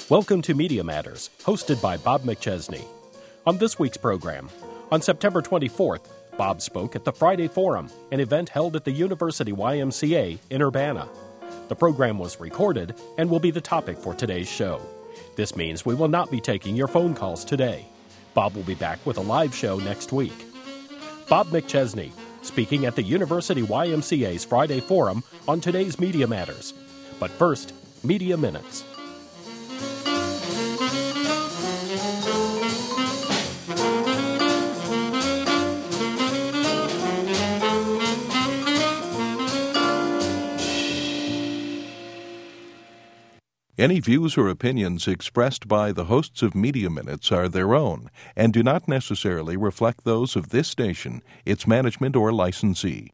Welcome to Media Matters, hosted by Bob McChesney. On this week's program, on September 24th, Bob spoke at the Friday Forum, an event held at the University YMCA in Urbana. The program was recorded and will be the topic for today's show. This means we will not be taking your phone calls today. Bob will be back with a live show next week. Bob McChesney, speaking at the University YMCA's Friday Forum on today's Media Matters. But first, Media Minutes. Any views or opinions expressed by the hosts of Media Minutes are their own and do not necessarily reflect those of this station, its management, or licensee.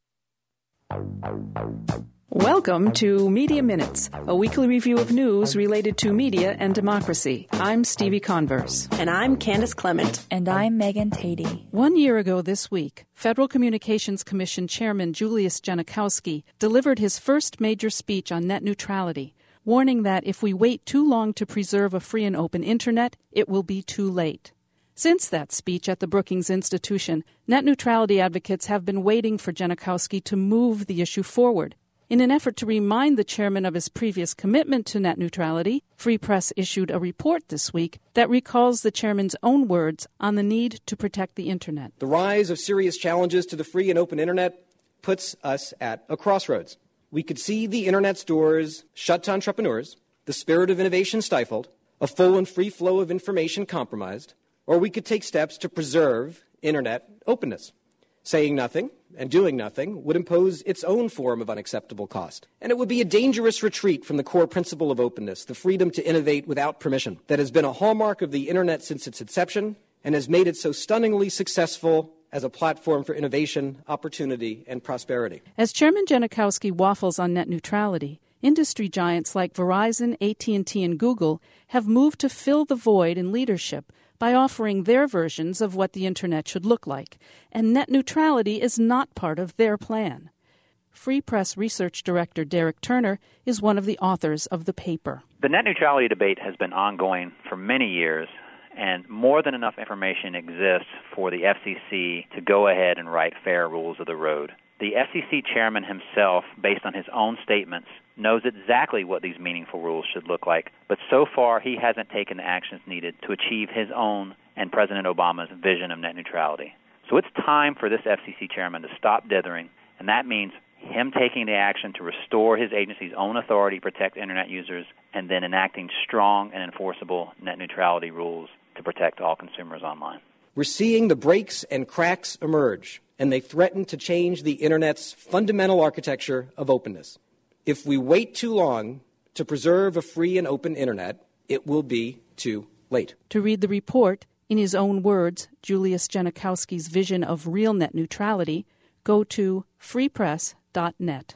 Welcome to Media Minutes, a weekly review of news related to media and democracy. I'm Stevie Converse. And I'm Candace Clement. And I'm Megan Tady. 1 year ago this week, Federal Communications Commission Chairman Julius Genachowski delivered his first major speech on net neutrality, warning that if we wait too long to preserve a free and open Internet, it will be too late. Since that speech at the Brookings Institution, net neutrality advocates have been waiting for Genachowski to move the issue forward. In an effort to remind the chairman of his previous commitment to net neutrality, Free Press issued a report this week that recalls the chairman's own words on the need to protect the Internet. The rise of serious challenges to the free and open Internet puts us at a crossroads. We could see the Internet's doors shut to entrepreneurs, the spirit of innovation stifled, a full and free flow of information compromised, or we could take steps to preserve Internet openness. Saying nothing and doing nothing would impose its own form of unacceptable cost. And it would be a dangerous retreat from the core principle of openness, the freedom to innovate without permission, that has been a hallmark of the Internet since its inception and has made it so stunningly successful as a platform for innovation, opportunity, and prosperity. As Chairman Genachowski waffles on net neutrality, industry giants like Verizon, AT&T, and Google have moved to fill the void in leadership by offering their versions of what the Internet should look like, and net neutrality is not part of their plan. Free Press Research Director Derek Turner is one of the authors of the paper. The net neutrality debate has been ongoing for many years, and more than enough information exists for the FCC to go ahead and write fair rules of the road. The FCC chairman himself, based on his own statements, knows exactly what these meaningful rules should look like, but so far he hasn't taken the actions needed to achieve his own and President Obama's vision of net neutrality. So it's time for this FCC chairman to stop dithering, and that means him taking the action to restore his agency's own authority to protect Internet users and then enacting strong and enforceable net neutrality rules to protect all consumers online. We're seeing the breaks and cracks emerge, and they threaten to change the Internet's fundamental architecture of openness. If we wait too long to preserve a free and open Internet, it will be too late. To read the report, in his own words, Julius Genachowski's vision of real net neutrality, go to freepress.net.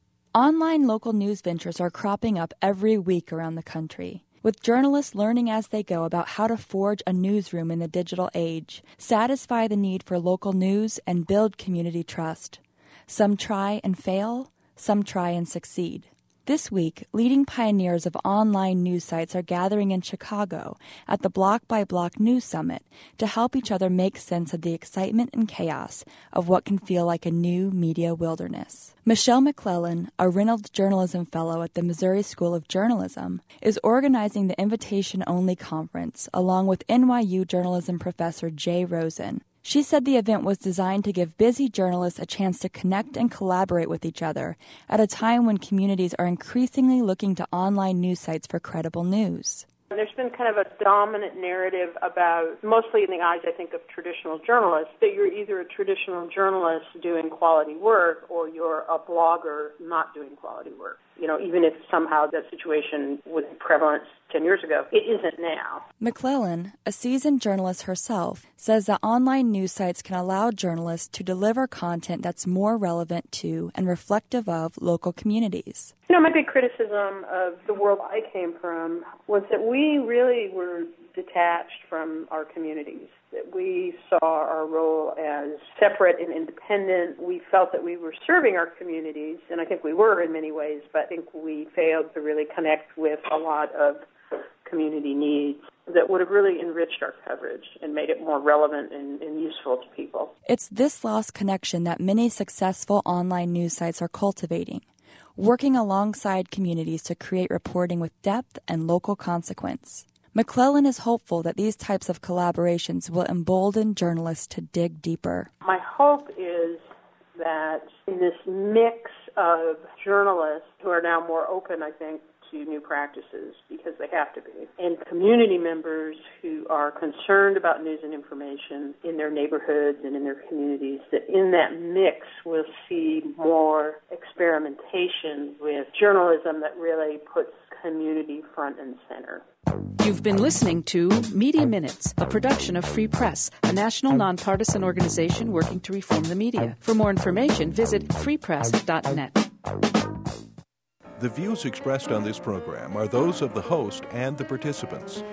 Online local news ventures are cropping up every week around the country, with journalists learning as they go about how to forge a newsroom in the digital age, satisfy the need for local news, and build community trust. Some try and fail, some try and succeed. This week, leading pioneers of online news sites are gathering in Chicago at the Block by Block News Summit to help each other make sense of the excitement and chaos of what can feel like a new media wilderness. Michelle McClellan, a Reynolds Journalism Fellow at the Missouri School of Journalism, is organizing the invitation-only conference along with NYU journalism professor Jay Rosen. She said the event was designed to give busy journalists a chance to connect and collaborate with each other at a time when communities are increasingly looking to online news sites for credible news. There's been kind of a dominant narrative about, mostly in the eyes, I think, of traditional journalists, that you're either a traditional journalist doing quality work or you're a blogger not doing quality work. You know, even if somehow that situation was prevalent 10 years ago, it isn't now. McClellan, a seasoned journalist herself, says that online news sites can allow journalists to deliver content that's more relevant to and reflective of local communities. You know, my big criticism of the world I came from was that we really were detached from our communities, that we saw our role as separate and independent. We felt that we were serving our communities, and I think we were in many ways, but I think we failed to really connect with a lot of community needs that would have really enriched our coverage and made it more relevant and useful to people. It's this lost connection that many successful online news sites are cultivating, working alongside communities to create reporting with depth and local consequence. McClellan is hopeful that these types of collaborations will embolden journalists to dig deeper. My hope is that in this mix of journalists who are now more open, I think, to new practices because they have to be, and community members who are concerned about news and information in their neighborhoods and in their communities, that in that mix we'll see more experimentation with journalism that really puts community front and center. You've been listening to Media Minutes, a production of Free Press, a national nonpartisan organization working to reform the media. For more information, visit freepress.net. The views expressed on this program are those of the host and the participants.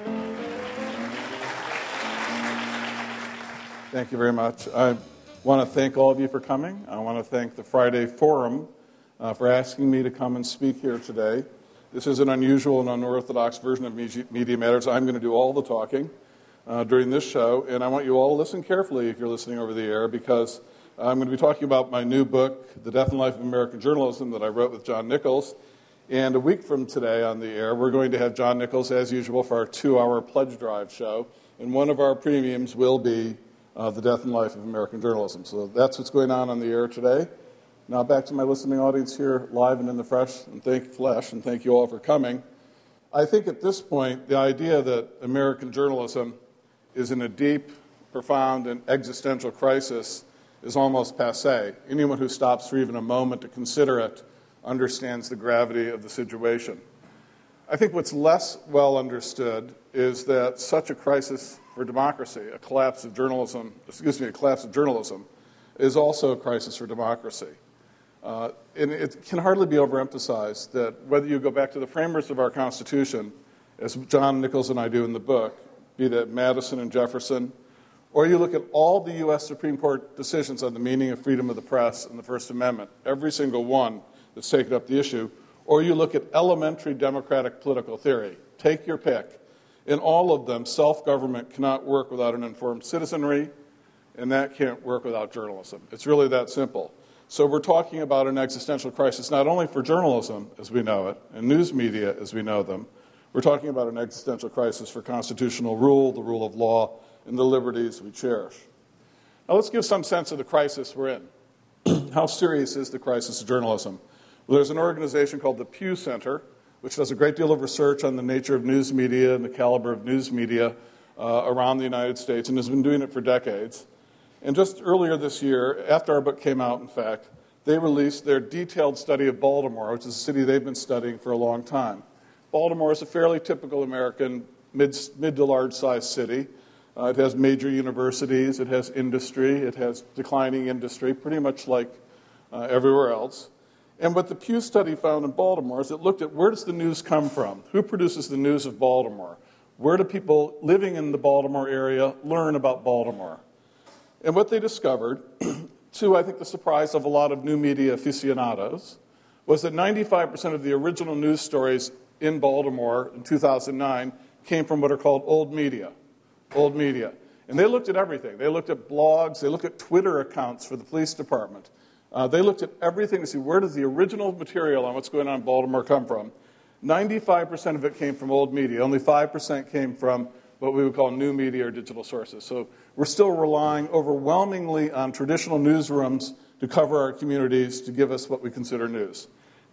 Thank you very much. I want to thank all of you for coming. I want to thank the Friday Forum for asking me to come and speak here today. This is an unusual and unorthodox version of Media Matters. I'm going to do all the talking during this show, and I want you all to listen carefully if you're listening over the air, because I'm going to be talking about my new book, The Death and Life of American Journalism, that I wrote with John Nichols. And a week from today on the air, we're going to have John Nichols, as usual, for our 2-hour pledge drive show. And one of our premiums will be The Death and Life of American Journalism. So that's what's going on the air today. Now back to my listening audience here, live and in the flesh, and thank you all for coming. I think at this point, the idea that American journalism is in a deep, profound, and existential crisis is almost passé. Anyone who stops for even a moment to consider it understands the gravity of the situation. I think what's less well understood is that such a crisis for democracy, a collapse of journalism, is also a crisis for democracy. And it can hardly be overemphasized that whether you go back to the framers of our Constitution, as John Nichols and I do in the book, be that Madison and Jefferson, or you look at all the U.S. Supreme Court decisions on the meaning of freedom of the press and the First Amendment, every single one that's taken up the issue, or you look at elementary democratic political theory, take your pick. In all of them, self-government cannot work without an informed citizenry, and that can't work without journalism. It's really that simple. So we're talking about an existential crisis, not only for journalism as we know it, and news media as we know them. We're talking about an existential crisis for constitutional rule, the rule of law, and the liberties we cherish. Now let's give some sense of the crisis we're in. How serious is the crisis of journalism? Well, there's an organization called the Pew Center, which does a great deal of research on the nature of news media and the caliber of news media around the United States, and has been doing it for decades. And just earlier this year, after our book came out, in fact, they released their detailed study of Baltimore, which is a city they've been studying for a long time. Baltimore is a fairly typical American mid to large-sized city. It has major universities, it has industry, it has declining industry, pretty much like everywhere else. And what the Pew study found in Baltimore is it looked at where does the news come from? Who produces the news of Baltimore? Where do people living in the Baltimore area learn about Baltimore? And what they discovered, to I think the surprise of a lot of new media aficionados, was that 95% of the original news stories in Baltimore in 2009 came from what are called old media. Old media. And they looked at everything. They looked at blogs. They looked at Twitter accounts for the police department. They looked at everything to see where does the original material on what's going on in Baltimore come from. 95% of it came from old media. Only 5% came from what we would call new media or digital sources. So we're still relying overwhelmingly on traditional newsrooms to cover our communities, to give us what we consider news.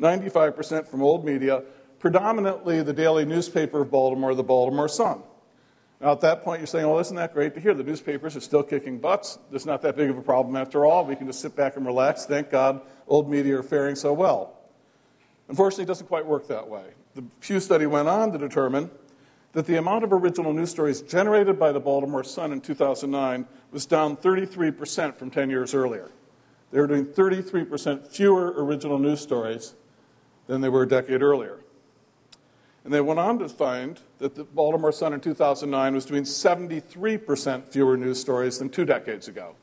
95% from old media, predominantly the daily newspaper of Baltimore, the Baltimore Sun. Now, at that point, you're saying, well, isn't that great to hear? The newspapers are still kicking butts. It's not that big of a problem after all. We can just sit back and relax. Thank God old media are faring so well. Unfortunately, it doesn't quite work that way. The Pew study went on to determine that the amount of original news stories generated by the Baltimore Sun in 2009 was down 33% from 10 years earlier. They were doing 33% fewer original news stories than they were a decade earlier. And they went on to find that the Baltimore Sun in 2009 was doing 73% fewer news stories than 2 decades ago.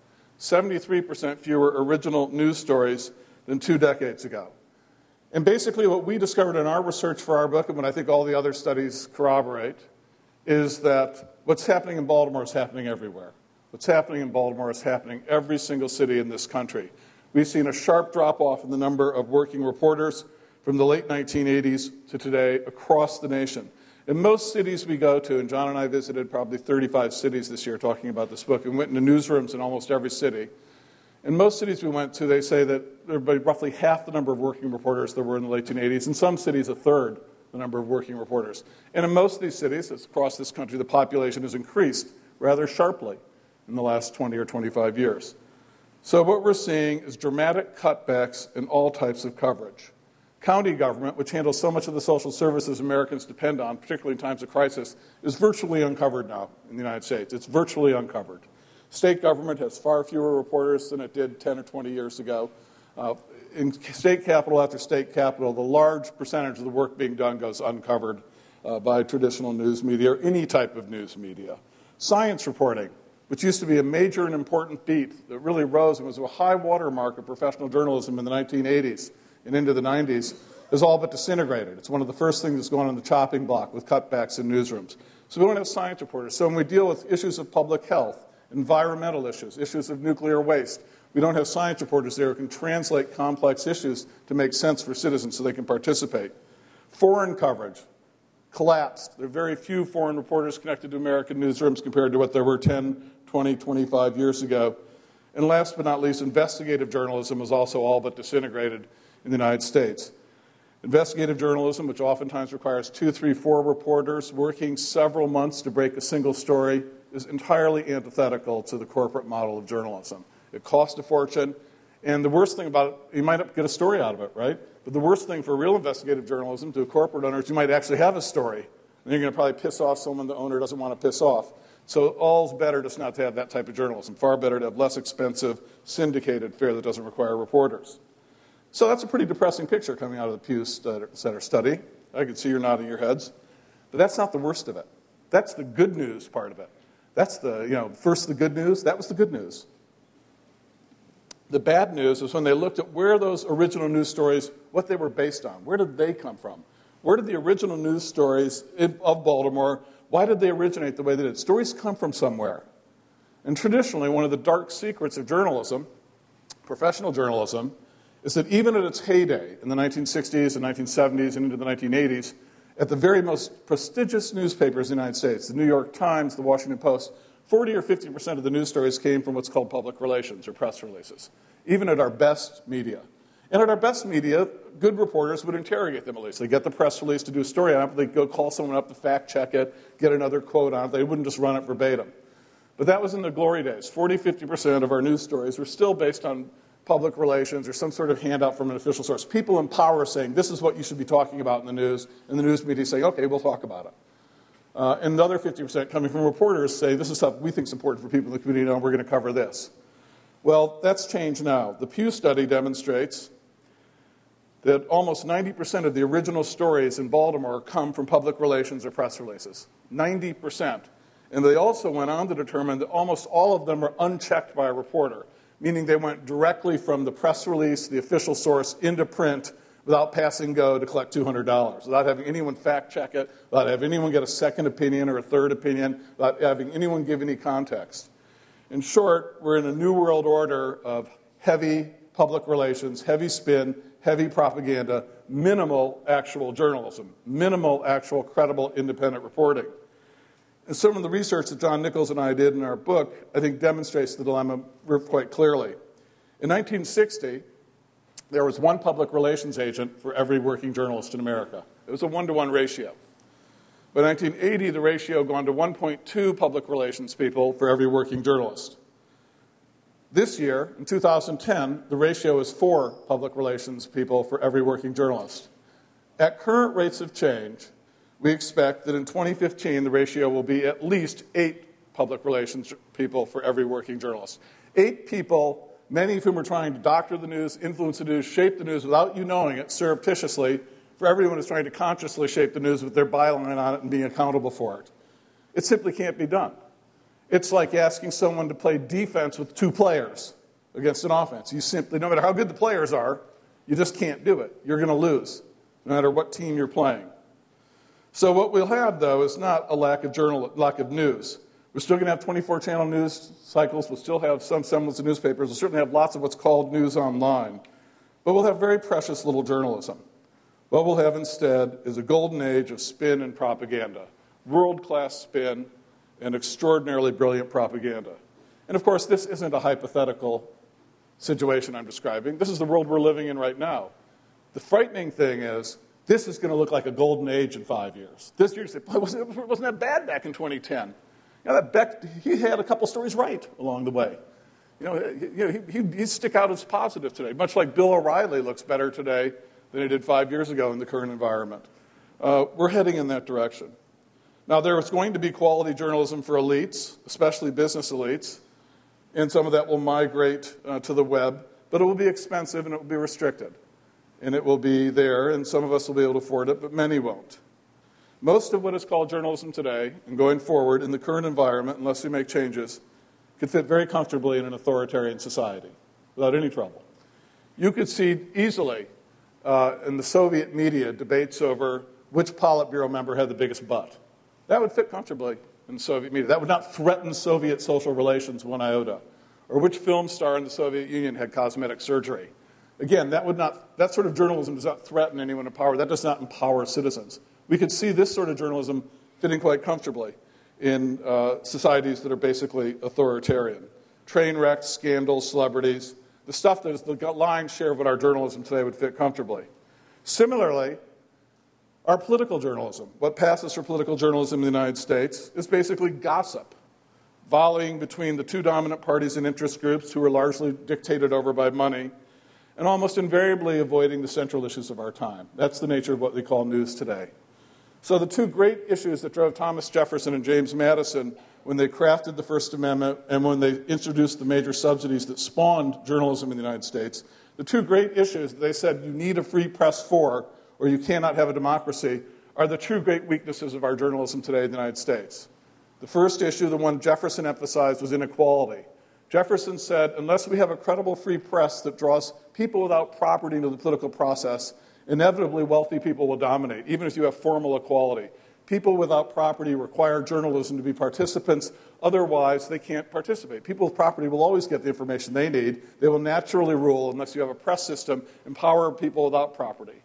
73% fewer original news stories than 2 decades ago. And basically what we discovered in our research for our book, and what I think all the other studies corroborate, is that what's happening in Baltimore is happening everywhere. What's happening in Baltimore is happening every single city in this country. We've seen a sharp drop-off in the number of working reporters from the late 1980s to today across the nation. In most cities we go to, and John and I visited probably 35 cities this year talking about this book, and went into newsrooms in almost every city. In most cities we went to, they say that there were roughly half the number of working reporters there were in the late 1980s. In some cities, a third the number of working reporters. And in most of these cities across this country, the population has increased rather sharply in the last 20 or 25 years. So what we're seeing is dramatic cutbacks in all types of coverage. County government, which handles so much of the social services Americans depend on, particularly in times of crisis, is virtually uncovered now in the United States. It's virtually uncovered. State government has far fewer reporters than it did 10 or 20 years ago. In state capital after state capital, the large percentage of the work being done goes uncovered by traditional news media or any type of news media. Science reporting, which used to be a major and important beat that really rose and was a high watermark of professional journalism in the 1980s and into the 90s, is all but disintegrated. It's one of the first things that's going on the chopping block with cutbacks in newsrooms. So we don't have science reporters. So when we deal with issues of public health, environmental issues, issues of nuclear waste, we don't have science reporters there who can translate complex issues to make sense for citizens so they can participate. Foreign coverage collapsed. There are very few foreign reporters connected to American newsrooms compared to what there were 10, 20, 25 years ago. And last but not least, investigative journalism is also all but disintegrated in the United States. Investigative journalism, which oftentimes requires 2, 3, 4 reporters working several months to break a single story, is entirely antithetical to the corporate model of journalism. It costs a fortune, and the worst thing about it, you might not get a story out of it, right? But the worst thing for real investigative journalism to a corporate owner is you might actually have a story, and you're going to probably piss off someone the owner doesn't want to piss off. So all's better just not to have that type of journalism. Far better to have less expensive, syndicated fare that doesn't require reporters. So that's a pretty depressing picture coming out of the Pew Center study. I can see you're nodding your heads. But that's not the worst of it. That's the good news part of it. That's the, first the good news. That was the good news. The bad news is when they looked at where those original news stories, what they were based on. Where did they come from? Where did the original news stories of Baltimore, why did they originate the way they did? Stories come from somewhere. And traditionally, one of the dark secrets of journalism, professional journalism, is that even at its heyday in the 1960s and 1970s and into the 1980s, at the very most prestigious newspapers in the United States, the New York Times, the Washington Post, 40 or 50% of the news stories came from what's called public relations or press releases, even at our best media. And at our best media, good reporters would interrogate them at least. They'd get the press release to do a story on it, they'd go call someone up to fact check it, get another quote on it. They wouldn't just run it verbatim. But that was in the glory days. 40, 50% of our news stories were still based on public relations or some sort of handout from an official source. People in power saying, this is what you should be talking about in the news, and the news media saying, okay, we'll talk about it. And the other 50% coming from reporters say, this is stuff we think is important for people in the community, and we're going to cover this. Well, that's changed now. The Pew study demonstrates that almost 90% of the original stories in Baltimore come from public relations or press releases. 90%. And they also went on to determine that almost all of them are unchecked by a reporter, meaning they went directly from the press release, the official source, into print without passing go to collect $200, without having anyone fact-check it, without having anyone get a second opinion or a third opinion, without having anyone give any context. In short, we're in a new world order of heavy public relations, heavy spin, heavy propaganda, minimal actual journalism, minimal actual credible independent reporting. And some of the research that John Nichols and I did in our book, I think, demonstrates the dilemma quite clearly. In 1960, there was one public relations agent for every working journalist in America. It was a 1-to-1 ratio. By 1980, the ratio had gone to 1.2 public relations people for every working journalist. This year, in 2010, the ratio is 4 public relations people for every working journalist. At current rates of change, we expect that in 2015, the ratio will be at least 8 public relations people for every working journalist. 8 people, many of whom are trying to doctor the news, influence the news, shape the news without you knowing it surreptitiously, for everyone who's trying to consciously shape the news with their byline on it and being accountable for it. It simply can't be done. It's like asking someone to play defense with 2 players against an offense. You simply, no matter how good the players are, you just can't do it. You're going to lose, no matter what team you're playing. So what we'll have, though, is not a lack of news. We're still going to have 24-channel news cycles. We'll still have some semblance of newspapers. We'll certainly have lots of what's called news online. But we'll have very precious little journalism. What we'll have instead is a golden age of spin and propaganda, world-class spin and extraordinarily brilliant propaganda. And, of course, this isn't a hypothetical situation I'm describing. This is the world we're living in right now. The frightening thing is this is going to look like a golden age in 5 years. This year, you say, boy, wasn't that bad back in 2010? You know, that Beck, he had a couple stories right along the way. He'd stick out as positive today, much like Bill O'Reilly looks better today than he did 5 years ago in the current environment. We're heading in that direction. Now, there is going to be quality journalism for elites, especially business elites, and some of that will migrate to the web, but it will be expensive and it will be restricted. And it will be there, and some of us will be able to afford it, but many won't. Most of what is called journalism today, and going forward in the current environment, unless we make changes, could fit very comfortably in an authoritarian society without any trouble. You could see easily in the Soviet media debates over which Politburo member had the biggest butt. That would fit comfortably in the Soviet media. That would not threaten Soviet social relations one iota. Or which film star in the Soviet Union had cosmetic surgery. Again, that sort of journalism does not threaten anyone in power. That does not empower citizens. We could see this sort of journalism fitting quite comfortably in societies that are basically authoritarian. Train wrecks, scandals, celebrities, the stuff that is the lion's share of what our journalism today would fit comfortably. Similarly, our political journalism, what passes for political journalism in the United States, is basically gossip, volleying between the two dominant parties and interest groups who are largely dictated over by money, and almost invariably avoiding the central issues of our time. That's the nature of what we call news today. So the two great issues that drove Thomas Jefferson and James Madison when they crafted the First Amendment and when they introduced the major subsidies that spawned journalism in the United States, the two great issues that they said you need a free press for or you cannot have a democracy are the two great weaknesses of our journalism today in the United States. The first issue, the one Jefferson emphasized, was inequality. Jefferson said, unless we have a credible free press that draws people without property into the political process, inevitably wealthy people will dominate, even if you have formal equality. People without property require journalism to be participants, otherwise they can't participate. People with property will always get the information they need. They will naturally rule unless you have a press system, empower people without property.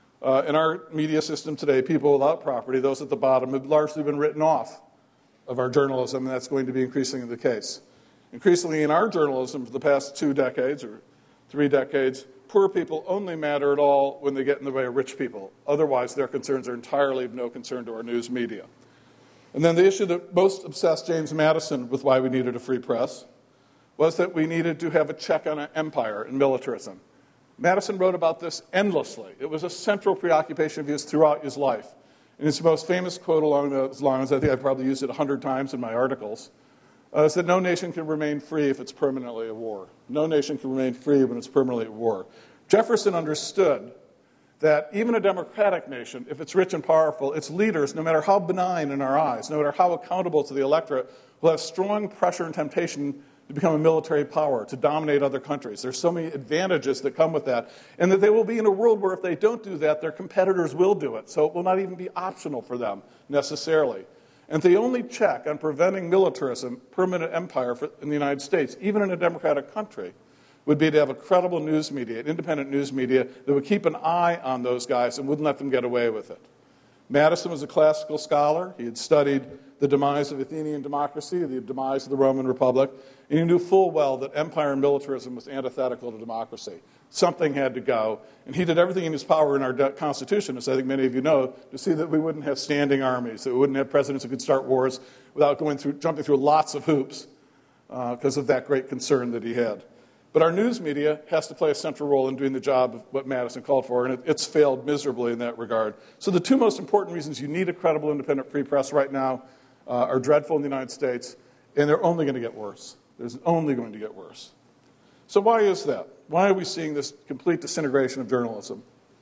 In our media system today, people without property, those at the bottom, have largely been written off of our journalism, and that's going to be increasingly the case. Increasingly in our journalism for the past 2 decades or 3 decades, poor people only matter at all when they get in the way of rich people. Otherwise, their concerns are entirely of no concern to our news media. And then the issue that most obsessed James Madison with why we needed a free press was that we needed to have a check on an empire and militarism. Madison wrote about this endlessly. It was a central preoccupation of his throughout his life. And his most famous quote along those lines, I think I've probably used it 100 times in my articles, is that no nation can remain free if it's permanently at war. No nation can remain free when it's permanently at war. Jefferson understood that even a democratic nation, if it's rich and powerful, its leaders, no matter how benign in our eyes, no matter how accountable to the electorate, will have strong pressure and temptation to become a military power, to dominate other countries. There's so many advantages that come with that, and that they will be in a world where if they don't do that, their competitors will do it. So it will not even be optional for them, necessarily. And the only check on preventing militarism, permanent empire in the United States, even in a democratic country, would be to have a credible news media, an independent news media that would keep an eye on those guys and wouldn't let them get away with it. Madison was a classical scholar. He had studied the demise of Athenian democracy, the demise of the Roman Republic, and he knew full well that empire and militarism was antithetical to democracy. Something had to go, and he did everything in his power in our Constitution, as I think many of you know, to see that we wouldn't have standing armies, that we wouldn't have presidents who could start wars without jumping through lots of hoops because of that great concern that he had. But our news media has to play a central role in doing the job of what Madison called for, and it's failed miserably in that regard. So the two most important reasons you need a credible, independent, free press right now are dreadful in the United States, and they're only going to get worse. There's only going to get worse. So why is that? Why are we seeing this complete disintegration of journalism?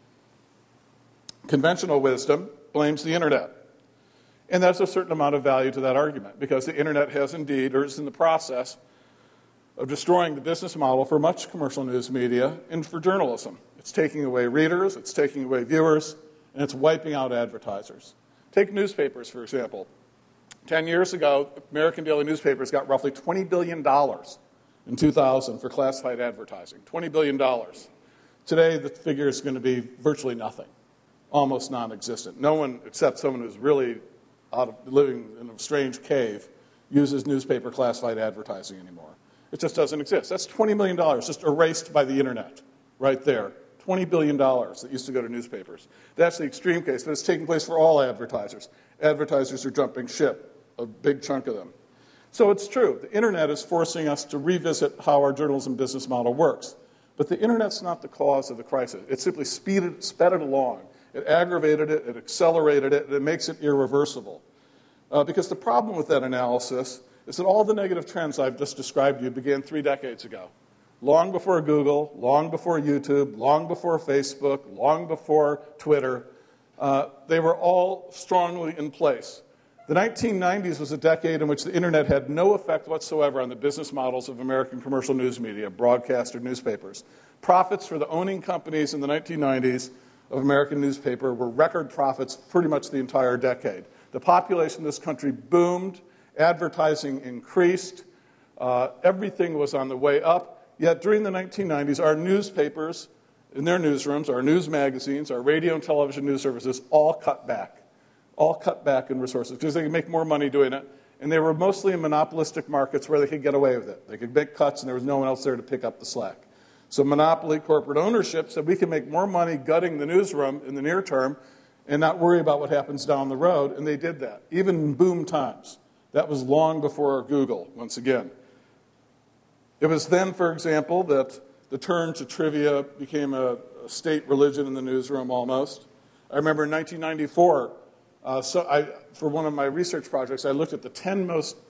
Conventional wisdom blames the Internet. And there's a certain amount of value to that argument, because the Internet has indeed, or is in the process, of destroying the business model for much commercial news media and for journalism. It's taking away readers, it's taking away viewers, and it's wiping out advertisers. Take newspapers, for example. 10 years ago, American daily newspapers got roughly $20 billion in 2000 for classified advertising. $20 billion. Today, the figure is going to be virtually nothing, almost non-existent. No one, except someone who's really living in a strange cave, uses newspaper classified advertising anymore. It just doesn't exist. That's $20 million just erased by the internet right there. $20 billion that used to go to newspapers. That's the extreme case, but it's taking place for all advertisers. Advertisers are jumping ship, a big chunk of them. So it's true. The internet is forcing us to revisit how our journalism business model works. But the internet's not the cause of the crisis. It simply sped it along. It aggravated it, it accelerated it, and it makes it irreversible. Because the problem with that analysis is that all the negative trends I've just described to you began 3 decades ago. Long before Google, long before YouTube, long before Facebook, long before Twitter, they were all strongly in place. The 1990s was a decade in which the internet had no effect whatsoever on the business models of American commercial news media, broadcast or newspapers. Profits for the owning companies in the 1990s of American newspaper were record profits pretty much the entire decade. The population of this country boomed, advertising increased, everything was on the way up. Yet during the 1990s, our newspapers, in their newsrooms, our news magazines, our radio and television news services all cut back in resources because they could make more money doing it. And they were mostly in monopolistic markets where they could get away with it. They could make cuts and there was no one else there to pick up the slack. So monopoly corporate ownership said we can make more money gutting the newsroom in the near term and not worry about what happens down the road. And they did that, even in boom times. That was long before Google, once again. It was then, for example, that the turn to trivia became a state religion in the newsroom almost. I remember in 1994, for one of my research projects, I looked at the 10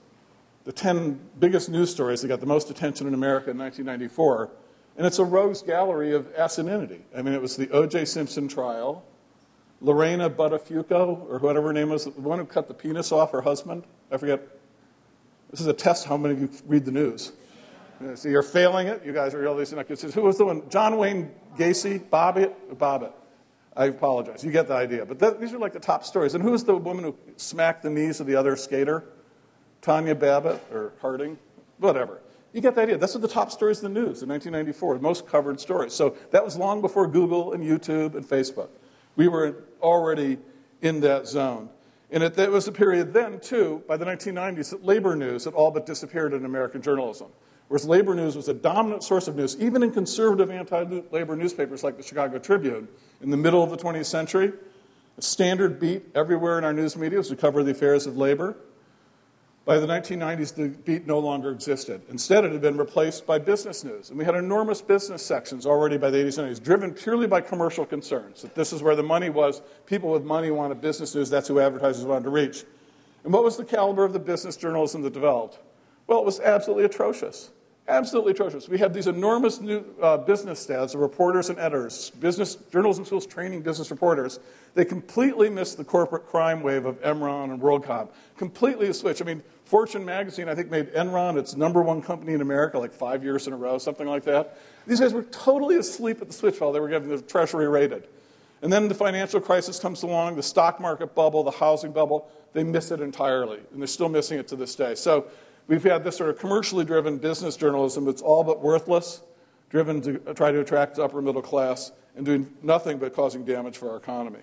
biggest news stories that got the most attention in America in 1994, and it's a rogues gallery of asininity. I mean, it was the O.J. Simpson trial, Lorena Buttafuoco, or whatever her name was, the one who cut the penis off her husband. I forget. This is a test how many of you read the news. So you're failing it. You guys are really not good. Who was the one? John Wayne Gacy? Bobbitt. I apologize. You get the idea. But these are like the top stories. And who was the woman who smacked the knees of the other skater? Tanya Babbitt or Harding? Whatever. You get the idea. That's what the top stories in the news in 1994, the most covered stories. So that was long before Google and YouTube and Facebook. We were already in that zone. And it was a period then, too, by the 1990s, that labor news had all but disappeared in American journalism. Whereas labor news was a dominant source of news, even in conservative anti-labor newspapers like the Chicago Tribune. In the middle of the 20th century, a standard beat everywhere in our news media was to cover the affairs of labor. By the 1990s, the beat no longer existed. Instead, it had been replaced by business news. And we had enormous business sections already by the 80s and 90s, driven purely by commercial concerns, that this is where the money was. People with money wanted business news. That's who advertisers wanted to reach. And what was the caliber of the business journalism that developed? Well, it was absolutely atrocious. Absolutely atrocious. We had these enormous new business staffs of reporters and editors, business journalism schools training business reporters. They completely missed the corporate crime wave of Enron and WorldCom. Completely a switch. I mean, Fortune magazine, I think, made Enron its #1 company in America like 5 years in a row, something like that. These guys were totally asleep at the switch while they were getting the Treasury raided. And then the financial crisis comes along, the stock market bubble, the housing bubble. They miss it entirely, and they're still missing it to this day. So we've had this sort of commercially driven business journalism that's all but worthless, driven to try to attract the upper middle class and doing nothing but causing damage for our economy.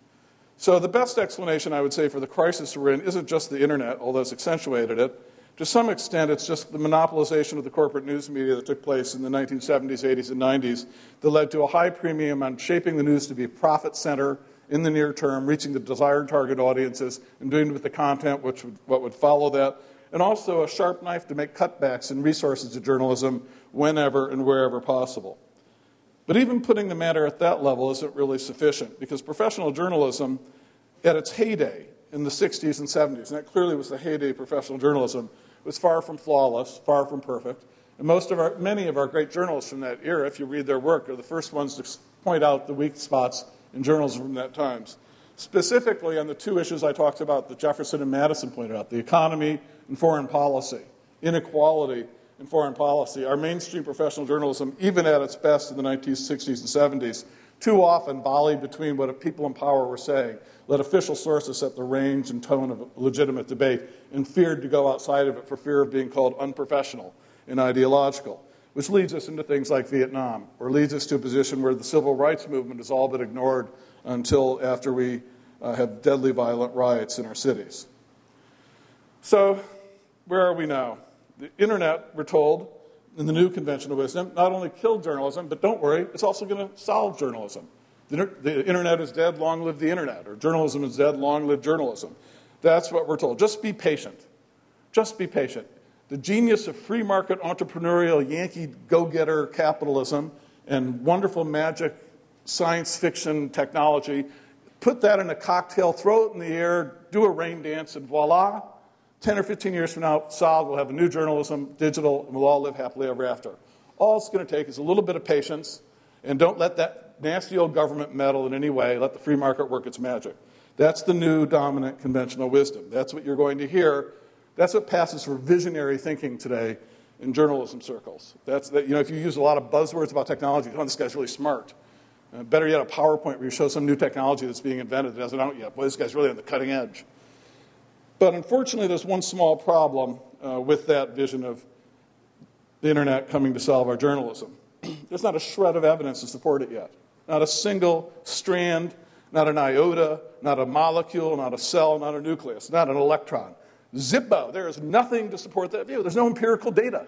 So the best explanation, I would say, for the crisis we're in isn't just the internet, although it's accentuated it. To some extent, it's just the monopolization of the corporate news media that took place in the 1970s, 80s, and 90s that led to a high premium on shaping the news to be a profit center in the near term, reaching the desired target audiences, and doing with the content what would follow that. And also a sharp knife to make cutbacks in resources to journalism whenever and wherever possible. But even putting the matter at that level isn't really sufficient, because professional journalism, at its heyday in the 60s and 70s, and that clearly was the heyday of professional journalism, was far from flawless, far from perfect. And many of our great journalists from that era, if you read their work, are the first ones to point out the weak spots in journalism from that times. Specifically on the two issues I talked about that Jefferson and Madison pointed out, the economy and foreign policy, inequality in foreign policy. Our mainstream professional journalism, even at its best in the 1960s and 70s, too often volleyed between what people in power were saying, let official sources set the range and tone of legitimate debate, and feared to go outside of it for fear of being called unprofessional and ideological, which leads us into things like Vietnam, or leads us to a position where the civil rights movement is all but ignored until after we have deadly violent riots in our cities. So, where are we now? The internet, we're told, in the new conventional wisdom, not only killed journalism, but don't worry, it's also going to solve journalism. The internet is dead, long live the internet, or journalism is dead, long live journalism. That's what we're told. Just be patient. Just be patient. The genius of free market entrepreneurial Yankee go-getter capitalism and wonderful magic science fiction technology, put that in a cocktail, throw it in the air, do a rain dance, and voila, 10 or 15 years from now, solved, we'll have a new journalism, digital, and we'll all live happily ever after. All it's going to take is a little bit of patience, and don't let that nasty old government meddle in any way. Let the free market work its magic. That's the new dominant conventional wisdom. That's what you're going to hear. That's what passes for visionary thinking today in journalism circles. If you use a lot of buzzwords about technology, oh, this guy's really smart. Better yet, a PowerPoint where you show some new technology that's being invented that hasn't out yet. Boy, this guy's really on the cutting edge. But unfortunately, there's one small problem with that vision of the internet coming to solve our journalism. There's not a shred of evidence to support it yet. Not a single strand, not an iota, not a molecule, not a cell, not a nucleus, not an electron. Zippo. There is nothing to support that view. There's no empirical data.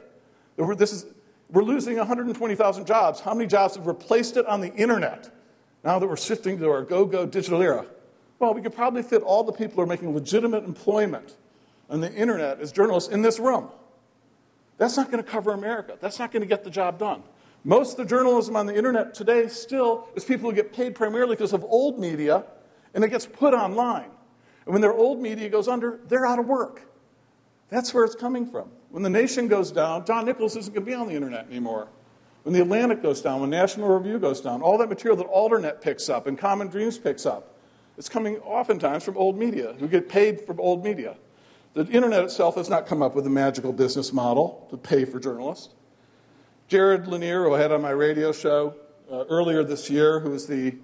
We're losing 120,000 jobs. How many jobs have replaced it on the internet now that we're shifting to our go-go digital era? Well, we could probably fit all the people who are making legitimate employment on the internet as journalists in this room. That's not going to cover America. That's not going to get the job done. Most of the journalism on the internet today still is people who get paid primarily because of old media, and it gets put online. And when their old media goes under, they're out of work. That's where it's coming from. When The Nation goes down, John Nichols isn't going to be on the internet anymore. When The Atlantic goes down, when National Review goes down, all that material that Alternet picks up and Common Dreams picks up, it's coming oftentimes from old media, who get paid from old media. The internet itself has not come up with a magical business model to pay for journalists. Jared Lanier, who I had on my radio show earlier this year, who is the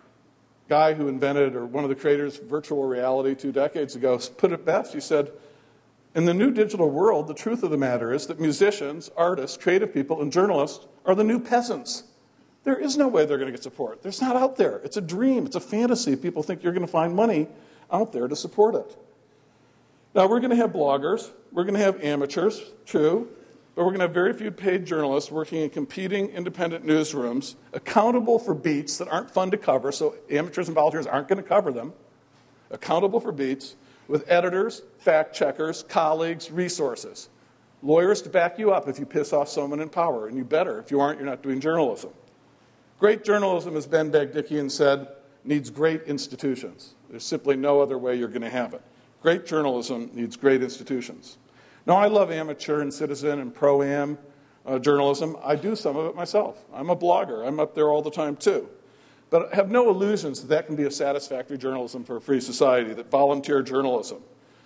guy who invented, or one of the creators of virtual reality 2 decades ago, put it best. He said, in the new digital world, the truth of the matter is that musicians, artists, creative people, and journalists are the new peasants. There is no way they're going to get support. It's not out there. It's a dream. It's a fantasy. People think you're going to find money out there to support it. Now, we're going to have bloggers. We're going to have amateurs, true. But we're going to have very few paid journalists working in competing independent newsrooms, accountable for beats that aren't fun to cover, so amateurs and volunteers aren't going to cover them, accountable for beats, with editors, fact-checkers, colleagues, resources. Lawyers to back you up if you piss off someone in power, and you better. If you aren't, you're not doing journalism. Great journalism, as Ben Bagdikian said, needs great institutions. There's simply no other way you're going to have it. Great journalism needs great institutions. Now, I love amateur and citizen and pro-am journalism. I do some of it myself. I'm a blogger. I'm up there all the time, too. But I have no illusions that that can be a satisfactory journalism for a free society, that volunteer journalism,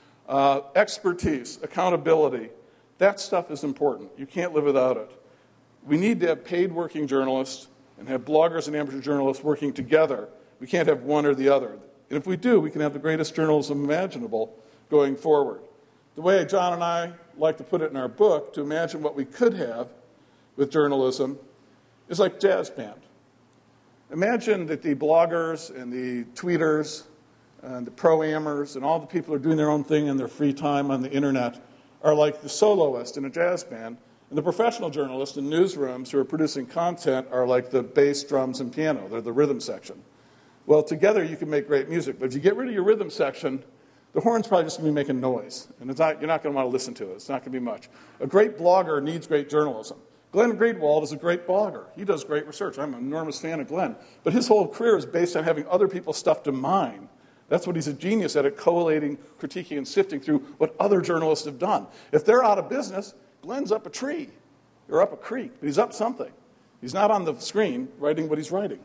expertise, accountability, that stuff is important. You can't live without it. We need to have paid working journalists and have bloggers and amateur journalists working together. We can't have one or the other. And if we do, we can have the greatest journalism imaginable going forward. The way John and I like to put it in our book, to imagine what we could have with journalism, is like jazz band. Imagine that the bloggers and the tweeters and the pro-amers and all the people who are doing their own thing in their free time on the internet are like the soloist in a jazz band, and the professional journalists in newsrooms who are producing content are like the bass, drums, and piano. They're the rhythm section. Well, together you can make great music, but if you get rid of your rhythm section, the horn's probably just going to be making noise, and you're not going to want to listen to it. It's not going to be much. A great blogger needs great journalism. Glenn Greenwald is a great blogger. He does great research. I'm an enormous fan of Glenn. But his whole career is based on having other people's stuff to mine. That's what he's a genius at collating, critiquing, and sifting through what other journalists have done. If they're out of business, Glenn's up a tree or up a creek, but he's up something. He's not on the screen writing what he's writing.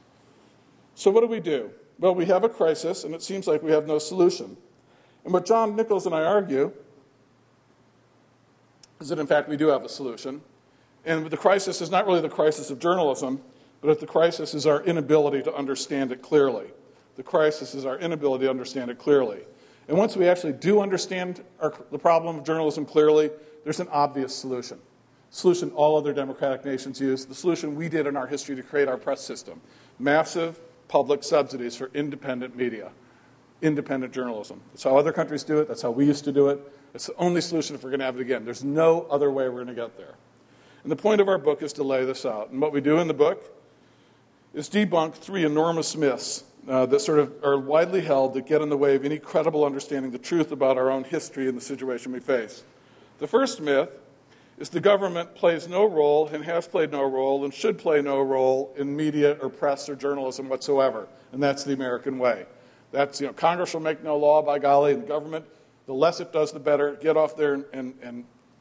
So what do? Well, we have a crisis, and it seems like we have no solution. And what John Nichols and I argue is that, in fact, we do have a solution. And the crisis is not really the crisis of journalism, But the crisis is our inability to understand it clearly. The crisis is our inability to understand it clearly. And once we actually do understand the problem of journalism clearly, there's an obvious solution. Solution all other democratic nations use, the solution we did in our history to create our press system. Massive public subsidies for independent media, independent journalism. That's how other countries do it. That's how we used to do it. It's the only solution if we're going to have it again. There's no other way we're going to get there. And the point of our book is to lay this out. And what we do in the book is debunk three enormous myths that sort of are widely held that get in the way of any credible understanding the truth about our own history and the situation we face. The first myth is the government plays no role and has played no role and should play no role in media or press or journalism whatsoever, and that's the American way. That's, Congress will make no law, by golly, and the government, the less it does, the better. Get off there and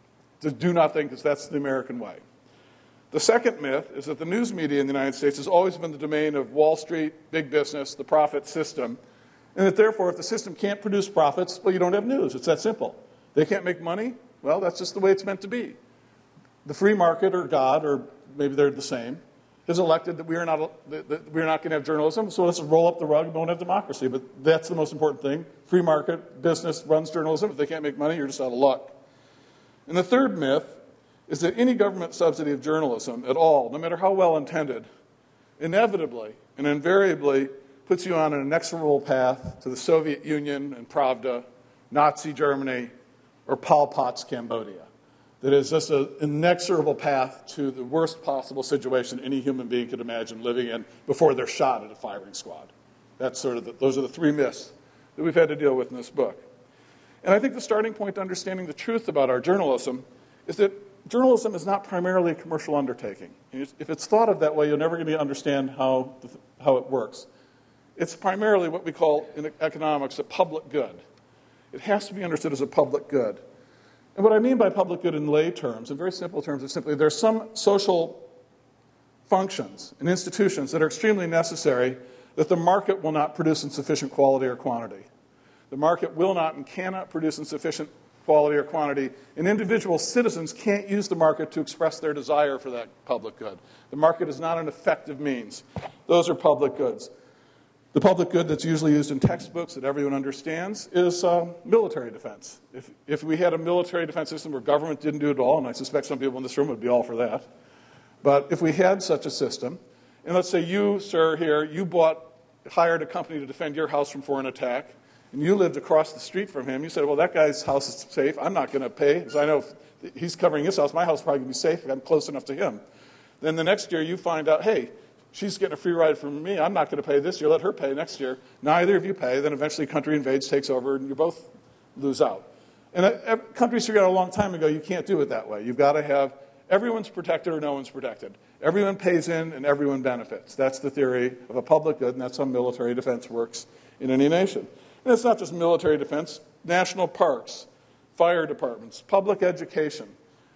do nothing, because that's the American way. The second myth is that the news media in the United States has always been the domain of Wall Street, big business, the profit system, and that therefore if the system can't produce profits, well, you don't have news. It's that simple. They can't make money? Well, that's just the way it's meant to be. The free market or God, or maybe they're the same, has elected that we are not going to have journalism, so let's roll up the rug and we won't have democracy. But that's the most important thing. Free market, business runs journalism. If they can't make money, you're just out of luck. And the third myth is that any government subsidy of journalism at all, no matter how well intended, inevitably and invariably puts you on an inexorable path to the Soviet Union and Pravda, Nazi Germany, or Pol Pot's Cambodia. That is just an inexorable path to the worst possible situation any human being could imagine living in before they're shot at a firing squad. That's those are the three myths that we've had to deal with in this book. And I think the starting point to understanding the truth about our journalism is that journalism is not primarily a commercial undertaking. If it's thought of that way, you're never going to understand how it works. It's primarily what we call in economics a public good. It has to be understood as a public good. And what I mean by public good in lay terms, in very simple terms, is simply there are some social functions and institutions that are extremely necessary that the market will not produce in sufficient quality or quantity. The market will not and cannot produce in sufficient quality or quantity, and individual citizens can't use the market to express their desire for that public good. The market is not an effective means. Those are public goods. The public good that's usually used in textbooks that everyone understands is military defense. If we had a military defense system where government didn't do it all, and I suspect some people in this room would be all for that, but if we had such a system, and let's say you, sir, here, you hired a company to defend your house from foreign attack, and you lived across the street from him, you said, well, that guy's house is safe. I'm not going to pay, because I know if he's covering his house, my house is probably going to be safe if I'm close enough to him. Then the next year you find out, hey, she's getting a free ride from me. I'm not going to pay this year. Let her pay next year. Neither of you pay. Then eventually country invades, takes over, and you both lose out. And countries figured out a long time ago you can't do it that way. You've got to have everyone's protected or no one's protected. Everyone pays in and everyone benefits. That's the theory of a public good, and that's how military defense works in any nation. And it's not just military defense. National parks, fire departments, public education,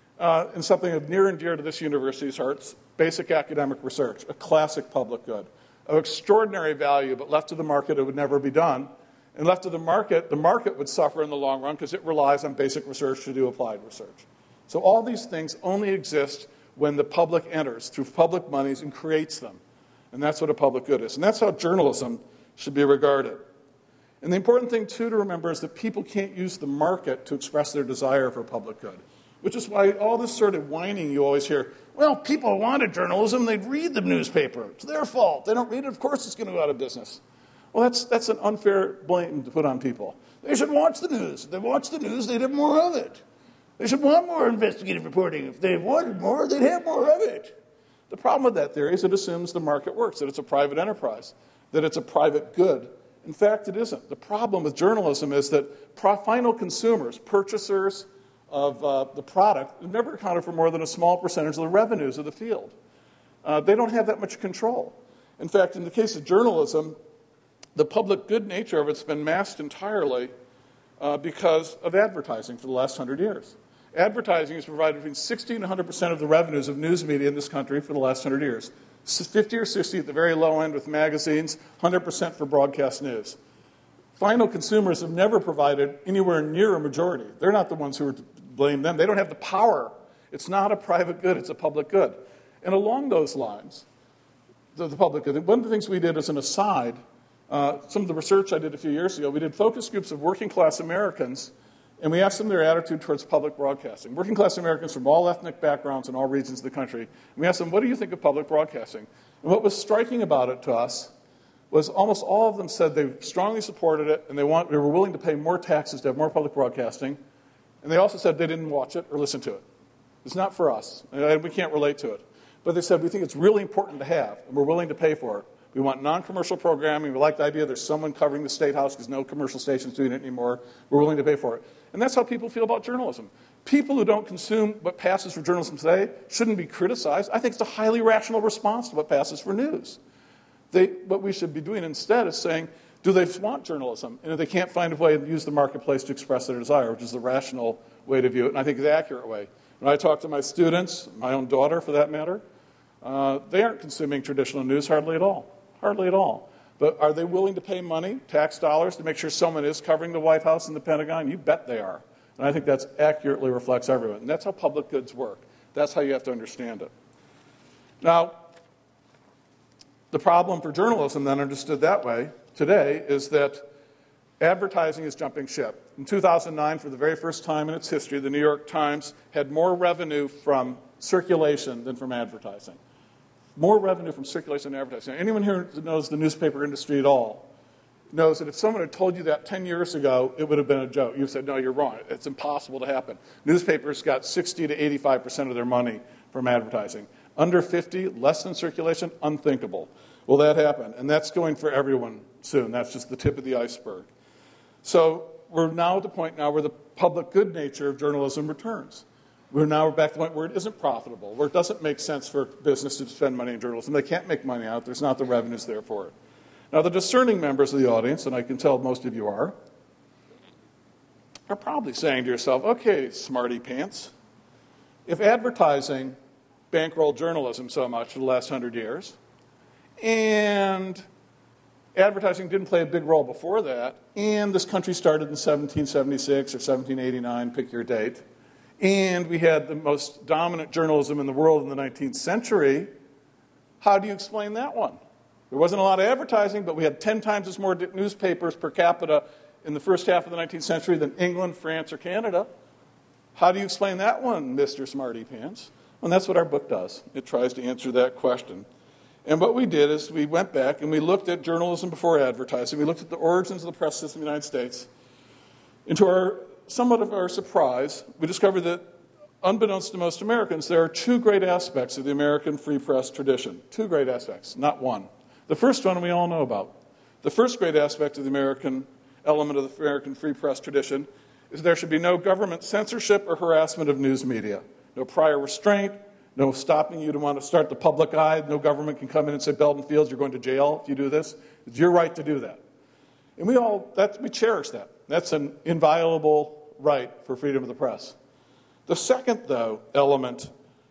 and something of near and dear to this university's hearts, basic academic research, a classic public good, of extraordinary value, but left to the market, it would never be done. And left to the market would suffer in the long run because it relies on basic research to do applied research. So all these things only exist when the public enters through public monies and creates them. And that's what a public good is. And that's how journalism should be regarded. And the important thing, too, to remember is that people can't use the market to express their desire for public good, which is why all this sort of whining you always hear, well, people wanted journalism, they'd read the newspaper. It's their fault. They don't read it, of course it's going to go out of business. Well, that's an unfair blame to put on people. They should watch the news. If they watch the news, they'd have more of it. They should want more investigative reporting. If they wanted more, they'd have more of it. The problem with that theory is it assumes the market works, that it's a private enterprise, that it's a private good. In fact, it isn't. The problem with journalism is that final consumers, purchasers of the product, have never accounted for more than a small percentage of the revenues of the field. They don't have that much control. In fact, in the case of journalism, the public good nature of it's been masked entirely because of advertising for the last 100 years. Advertising has provided between 60 and 100% of the revenues of news media in this country for the last 100 years. 50 or 60 at the very low end with magazines, 100% for broadcast news. Final consumers have never provided anywhere near a majority. They're not the ones who are to blame them. They don't have the power. It's not a private good. It's a public good. And along those lines, the public good. One of the things we did as an aside, some of the research I did a few years ago, we did focus groups of working class Americans, and we asked them their attitude towards public broadcasting. Working class Americans from all ethnic backgrounds and all regions of the country. And we asked them, what do you think of public broadcasting? And what was striking about it to us was almost all of them said they strongly supported it and they were willing to pay more taxes to have more public broadcasting. And they also said they didn't watch it or listen to it. It's not for us. We can't relate to it. But they said, we think it's really important to have, and we're willing to pay for it. We want non-commercial programming. We like the idea there's someone covering the State House because no commercial station's doing it anymore. We're willing to pay for it. And that's how people feel about journalism. People who don't consume what passes for journalism today shouldn't be criticized. I think it's a highly rational response to what passes for news. What we should be doing instead is saying, do they want journalism? And if they can't find a way to use the marketplace to express their desire, which is the rational way to view it, and I think the accurate way. When I talk to my students, my own daughter for that matter, they aren't consuming traditional news hardly at all. Hardly at all. But are they willing to pay money, tax dollars, to make sure someone is covering the White House and the Pentagon? You bet they are. And I think that accurately reflects everyone. And that's how public goods work. That's how you have to understand it. Now, the problem for journalism, then understood that way, today, is that advertising is jumping ship. In 2009, for the very first time in its history, the New York Times had more revenue from circulation than from advertising. More revenue from circulation than advertising. Anyone here that knows the newspaper industry at all knows that if someone had told you that 10 years ago, it would have been a joke. You said, no, you're wrong. It's impossible to happen. Newspapers got 60 to 85% of their money from advertising. Under 50, less than circulation, unthinkable. Well, that happened, and that's going for everyone soon. That's just the tip of the iceberg. So we're now at the point now where the public good nature of journalism returns. We're back to the point where it isn't profitable, where it doesn't make sense for business to spend money in journalism. They can't make money out. There's not the revenues there for it. Now, the discerning members of the audience, and I can tell most of you are probably saying to yourself, okay, smarty pants, if advertising bankrolled journalism so much for the last 100 years, and advertising didn't play a big role before that, and this country started in 1776 or 1789, pick your date, and we had the most dominant journalism in the world in the 19th century, how do you explain that one? There wasn't a lot of advertising, but we had 10 times as more newspapers per capita in the first half of the 19th century than England, France, or Canada. How do you explain that one, Mr. Smarty Pants? And that's what our book does. It tries to answer that question. And what we did is we went back and we looked at journalism before advertising. We looked at the origins of the press system in the United States. And to somewhat of our surprise, we discovered that, unbeknownst to most Americans, there are two great aspects of the American free press tradition. Two great aspects, not one. The first one we all know about. The first great aspect of the American element of the American free press tradition is there should be no government censorship or harassment of news media. No prior restraint, no stopping you to want to start the public eye. No government can come in and say, Belden Fields, you're going to jail if you do this. It's your right to do that. And we cherish that. That's an inviolable right for freedom of the press. The second, though, element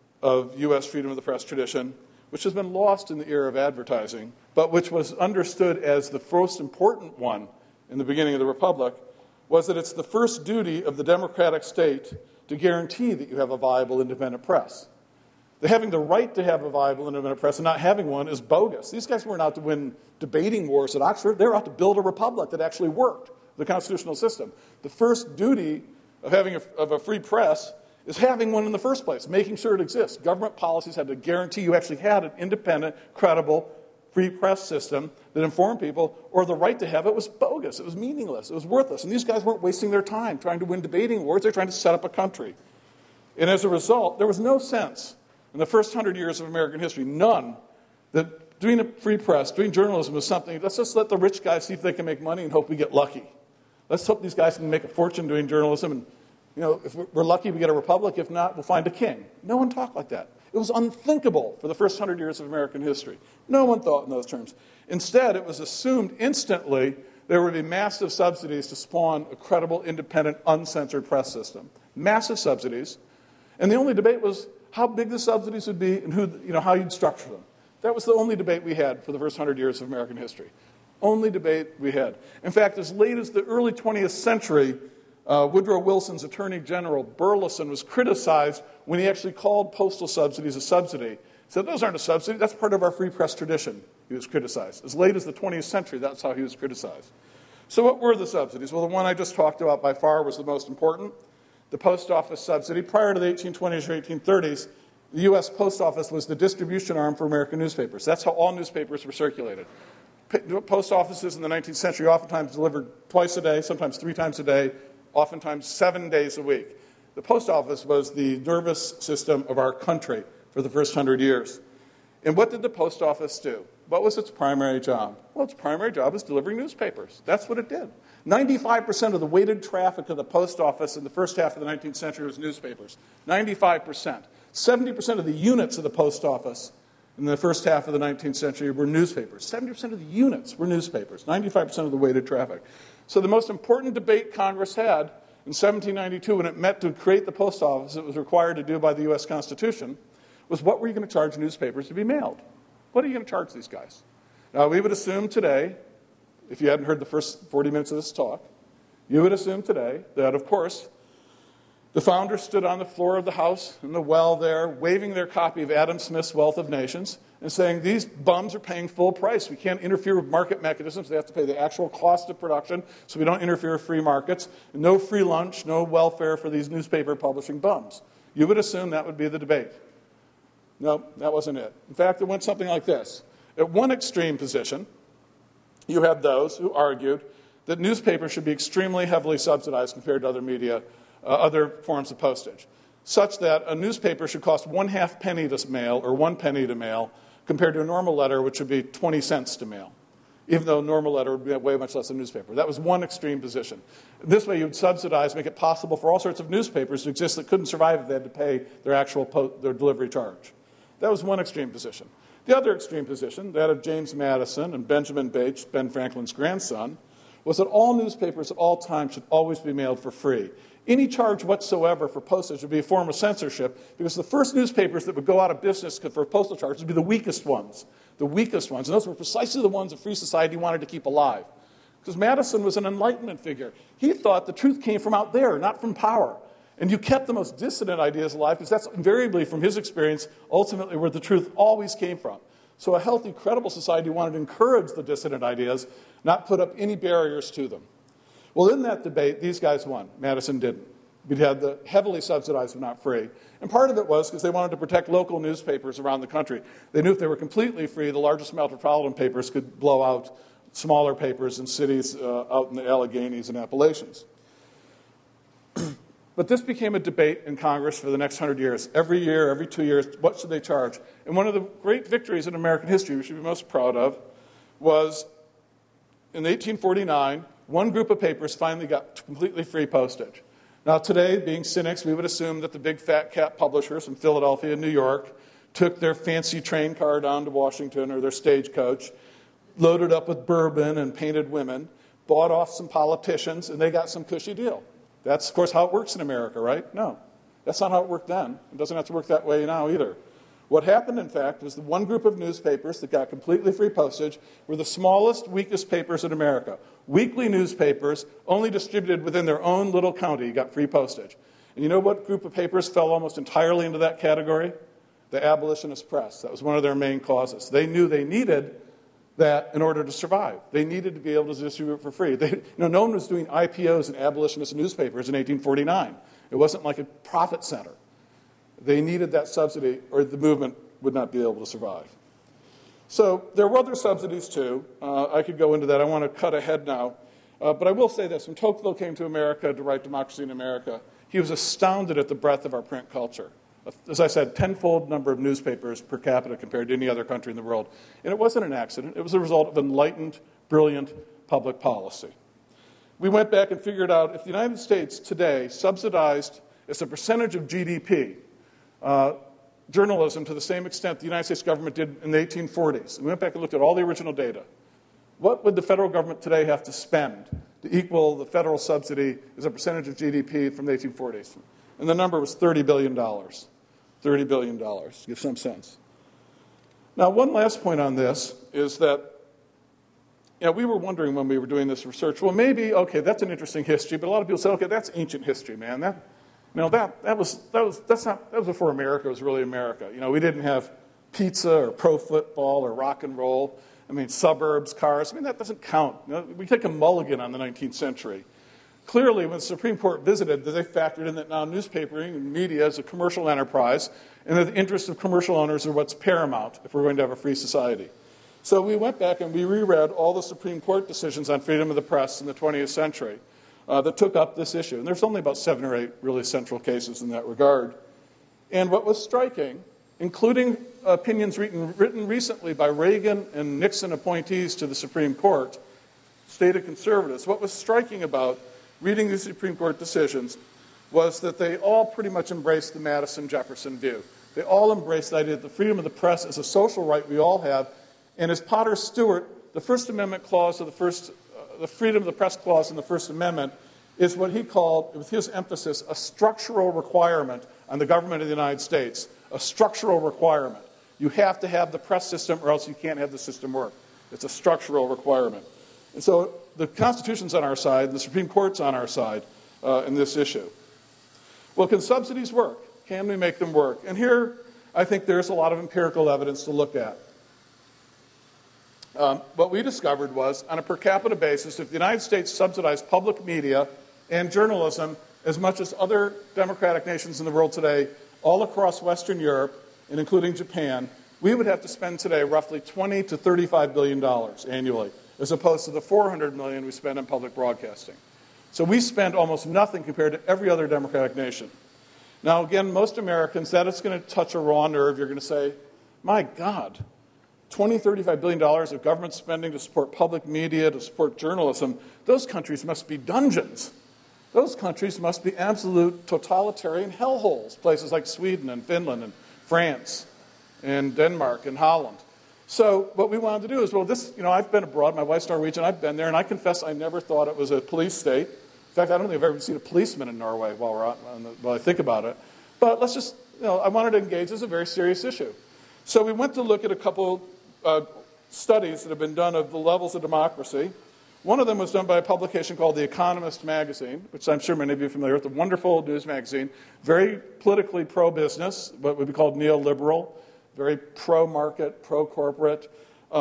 of U.S. freedom of the press tradition, which has been lost in the era of advertising, but which was understood as the most important one in the beginning of the Republic, was that it's the first duty of the democratic state to guarantee that you have a viable independent press. Having the right to have a viable independent press and not having one is bogus. These guys weren't out to win debating wars at Oxford. They were out to build a republic that actually worked, the constitutional system. The first duty of having a free press is having one in the first place, making sure it exists. Government policies had to guarantee you actually had an independent, credible, free press system that informed people, or the right to have it was bogus. It was meaningless. It was worthless. And these guys weren't wasting their time trying to win debating wars. They're trying to set up a country. And as a result, there was no sense in the first 100 years of American history, none, that doing a free press, doing journalism was something, let's just let the rich guys see if they can make money and hope we get lucky. Let's hope these guys can make a fortune doing journalism, and if we're lucky, we get a republic. If not, we'll find a king. No one talked like that. It was unthinkable for the first 100 years of American history. No one thought in those terms. Instead, it was assumed instantly there would be massive subsidies to spawn a credible, independent, uncensored press system. Massive subsidies. And the only debate was how big the subsidies would be and how you'd structure them. That was the only debate we had for the first 100 years of American history. Only debate we had. In fact, as late as the early 20th century, Woodrow Wilson's Attorney General, Burleson, was criticized when he actually called postal subsidies a subsidy. So those aren't a subsidy. That's part of our free press tradition, he was criticized. As late as the 20th century, that's how he was criticized. So what were the subsidies? Well, the one I just talked about by far was the most important, the post office subsidy. Prior to the 1820s or 1830s, the U.S. Post Office was the distribution arm for American newspapers. That's how all newspapers were circulated. Post offices in the 19th century oftentimes delivered twice a day, sometimes 3 times a day, oftentimes 7 days a week. The post office was the nervous system of our country for the first 100 years. And what did the post office do? What was its primary job? Well, its primary job was delivering newspapers. That's what it did. 95% of the weighted traffic of the post office in the first half of the 19th century was newspapers. 95%. 70% of the units of the post office in the first half of the 19th century were newspapers. 70% of the units were newspapers. 95% of the weighted traffic. So the most important debate Congress had in 1792 when it met to create the post office it was required to do by the U.S. Constitution was what were you going to charge newspapers to be mailed? What are you going to charge these guys? Now, we would assume today, if you hadn't heard the first 40 minutes of this talk, you would assume today that, of course, the founders stood on the floor of the House in the well there, waving their copy of Adam Smith's Wealth of Nations and saying, these bums are paying full price. We can't interfere with market mechanisms. They have to pay the actual cost of production, so we don't interfere with free markets. No free lunch, no welfare for these newspaper publishing bums. You would assume that would be the debate. No, that wasn't it. In fact, it went something like this. At one extreme position, you had those who argued that newspapers should be extremely heavily subsidized compared to other media, other forms of postage, such that a newspaper should cost 1/2 penny to mail or 1 penny to mail compared to a normal letter, which would be 20 cents to mail, even though a normal letter would be way much less than a newspaper. That was one extreme position. This way, you would subsidize, make it possible for all sorts of newspapers to exist that couldn't survive if they had to pay their actual their delivery charge. That was one extreme position. The other extreme position, that of James Madison and Benjamin Bates, Ben Franklin's grandson, was that all newspapers at all times should always be mailed for free. Any charge whatsoever for postage would be a form of censorship because the first newspapers that would go out of business for postal charges would be the weakest ones. The weakest ones. And those were precisely the ones that free society wanted to keep alive. Because Madison was an Enlightenment figure. He thought the truth came from out there, not from power. And you kept the most dissident ideas alive because that's invariably, from his experience, ultimately where the truth always came from. So a healthy, credible society wanted to encourage the dissident ideas, not put up any barriers to them. Well, in that debate, these guys won. Madison didn't. We had the heavily subsidized but not free. And part of it was because they wanted to protect local newspapers around the country. They knew if they were completely free, the largest metropolitan papers could blow out smaller papers in cities out in the Alleghenies and Appalachians. But this became a debate in Congress for the next 100 years. Every year, every 2 years, what should they charge? And one of the great victories in American history we should be most proud of was in 1849, one group of papers finally got completely free postage. Now today, being cynics, we would assume that the big fat cat publishers from Philadelphia and New York took their fancy train car down to Washington or their stagecoach, loaded up with bourbon and painted women, bought off some politicians, and they got some cushy deal. That's, of course, how it works in America, right? No, that's not how it worked then. It doesn't have to work that way now either. What happened, in fact, was the one group of newspapers that got completely free postage were the smallest, weakest papers in America. Weekly newspapers, only distributed within their own little county, got free postage. And you know what group of papers fell almost entirely into that category? The abolitionist press. That was one of their main causes. They knew they needed that in order to survive. They needed to be able to distribute it for free. No one was doing IPOs in abolitionist newspapers in 1849. It wasn't like a profit center. They needed that subsidy or the movement would not be able to survive. So there were other subsidies too. I could go into that. I want to cut ahead now. But I will say this. When Tocqueville came to America to write Democracy in America, he was astounded at the breadth of our print culture. As I said, tenfold number of newspapers per capita compared to any other country in the world. And it wasn't an accident. It was a result of enlightened, brilliant public policy. We went back and figured out if the United States today subsidized as a percentage of GDP journalism to the same extent the United States government did in the 1840s. We went back and looked at all the original data. What would the federal government today have to spend to equal the federal subsidy as a percentage of GDP from the 1840s? And the number was $30 billion. $30 billion, to give some sense. Now, one last point on this is that we were wondering when we were doing this research, well, maybe, okay, that's an interesting history, but a lot of people say, okay, that's ancient history, man. That was before America was really America. We didn't have pizza or pro football or rock and roll. I mean, suburbs, cars. I mean, that doesn't count. We take a mulligan on the 19th century. Clearly, when the Supreme Court visited, they factored in that now newspapering and media is a commercial enterprise, and that the interests of commercial owners are what's paramount if we're going to have a free society. So we went back and we reread all the Supreme Court decisions on freedom of the press in the 20th century that took up this issue. And there's only about 7 or 8 really central cases in that regard. And what was striking, including opinions written recently by Reagan and Nixon appointees to the Supreme Court, stated conservatives, what was striking about reading these Supreme Court decisions was that they all pretty much embraced the Madison-Jefferson view. They all embraced the idea that the freedom of the press is a social right we all have. And as Potter Stewart, the First Amendment clause of the freedom of the press clause in the First Amendment is what he called, with his emphasis, a structural requirement on the government of the United States. A structural requirement. You have to have the press system or else you can't have the system work. It's a structural requirement. And so the Constitution's on our side, the Supreme Court's on our side in this issue. Well, can subsidies work? Can we make them work? And here, I think there's a lot of empirical evidence to look at. What we discovered was, on a per capita basis, if the United States subsidized public media and journalism as much as other democratic nations in the world today, all across Western Europe, and including Japan, we would have to spend today roughly $20 to $35 billion annually, as opposed to the $400 million we spend on public broadcasting. So we spend almost nothing compared to every other democratic nation. Now, again, most Americans, that is going to touch a raw nerve. You're going to say, my God, $20, $35 billion of government spending to support public media, to support journalism, those countries must be dungeons. Those countries must be absolute totalitarian hellholes, places like Sweden and Finland and France and Denmark and Holland. So what we wanted to do is, well, this, I've been abroad, my wife's Norwegian, I've been there, and I confess I never thought it was a police state. In fact, I don't think I've ever seen a policeman in Norway while I think about it. But let's just, I wanted to engage. This is a very serious issue. So we went to look at a couple studies that have been done of the levels of democracy. One of them was done by a publication called The Economist magazine, which I'm sure many of you are familiar with, a wonderful news magazine, very politically pro-business, what would be called neoliberal, very pro-market, pro-corporate.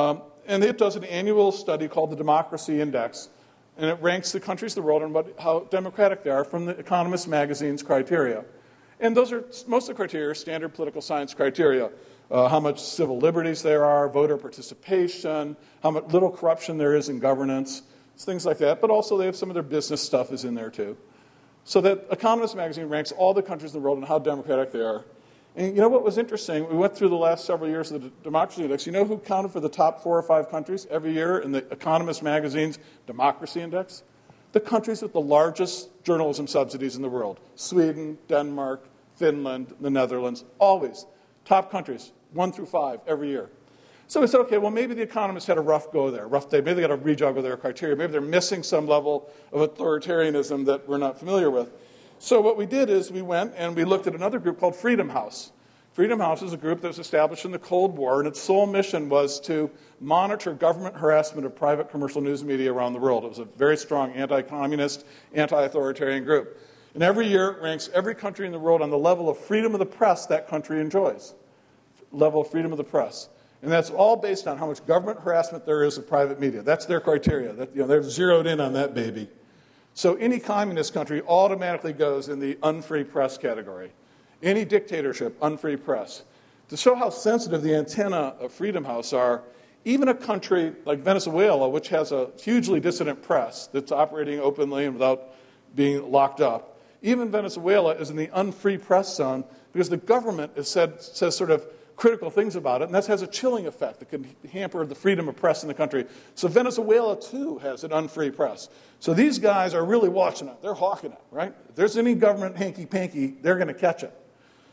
And it does an annual study called the Democracy Index, and it ranks the countries of the world and how democratic they are from the Economist magazine's criteria. And those are, most of the criteria are standard political science criteria. How much civil liberties there are, voter participation, how much little corruption there is in governance, things like that. But also they have some of their business stuff is in there too. So that Economist magazine ranks all the countries in the world and how democratic they are. And you know what was interesting? We went through the last several years of the Democracy Index. You know who counted for the top 4 or 5 countries every year in the Economist magazine's Democracy Index? The countries with the largest journalism subsidies in the world. Sweden, Denmark, Finland, the Netherlands, always. Top countries, 1 through 5 every year. So we said, okay, well, maybe the economists had a rough go there, rough day. Maybe they got to rejuggle their criteria. Maybe they're missing some level of authoritarianism that we're not familiar with. So what we did is we went and we looked at another group called Freedom House. Freedom House is a group that was established in the Cold War, and its sole mission was to monitor government harassment of private commercial news media around the world. It was a very strong anti-communist, anti-authoritarian group. And every year it ranks every country in the world on the level of freedom of the press that country enjoys. Level of freedom of the press. And that's all based on how much government harassment there is of private media. That's their criteria. They're zeroed in on that baby. So any communist country automatically goes in the unfree press category. Any dictatorship, unfree press. To show how sensitive the antenna of Freedom House are, even a country like Venezuela, which has a hugely dissident press that's operating openly and without being locked up, even Venezuela is in the unfree press zone because the government says sort of critical things about it, and that has a chilling effect that can hamper the freedom of press in the country. So Venezuela, too, has an unfree press. So these guys are really watching it. They're hawking it, right? If there's any government hanky-panky, they're going to catch it.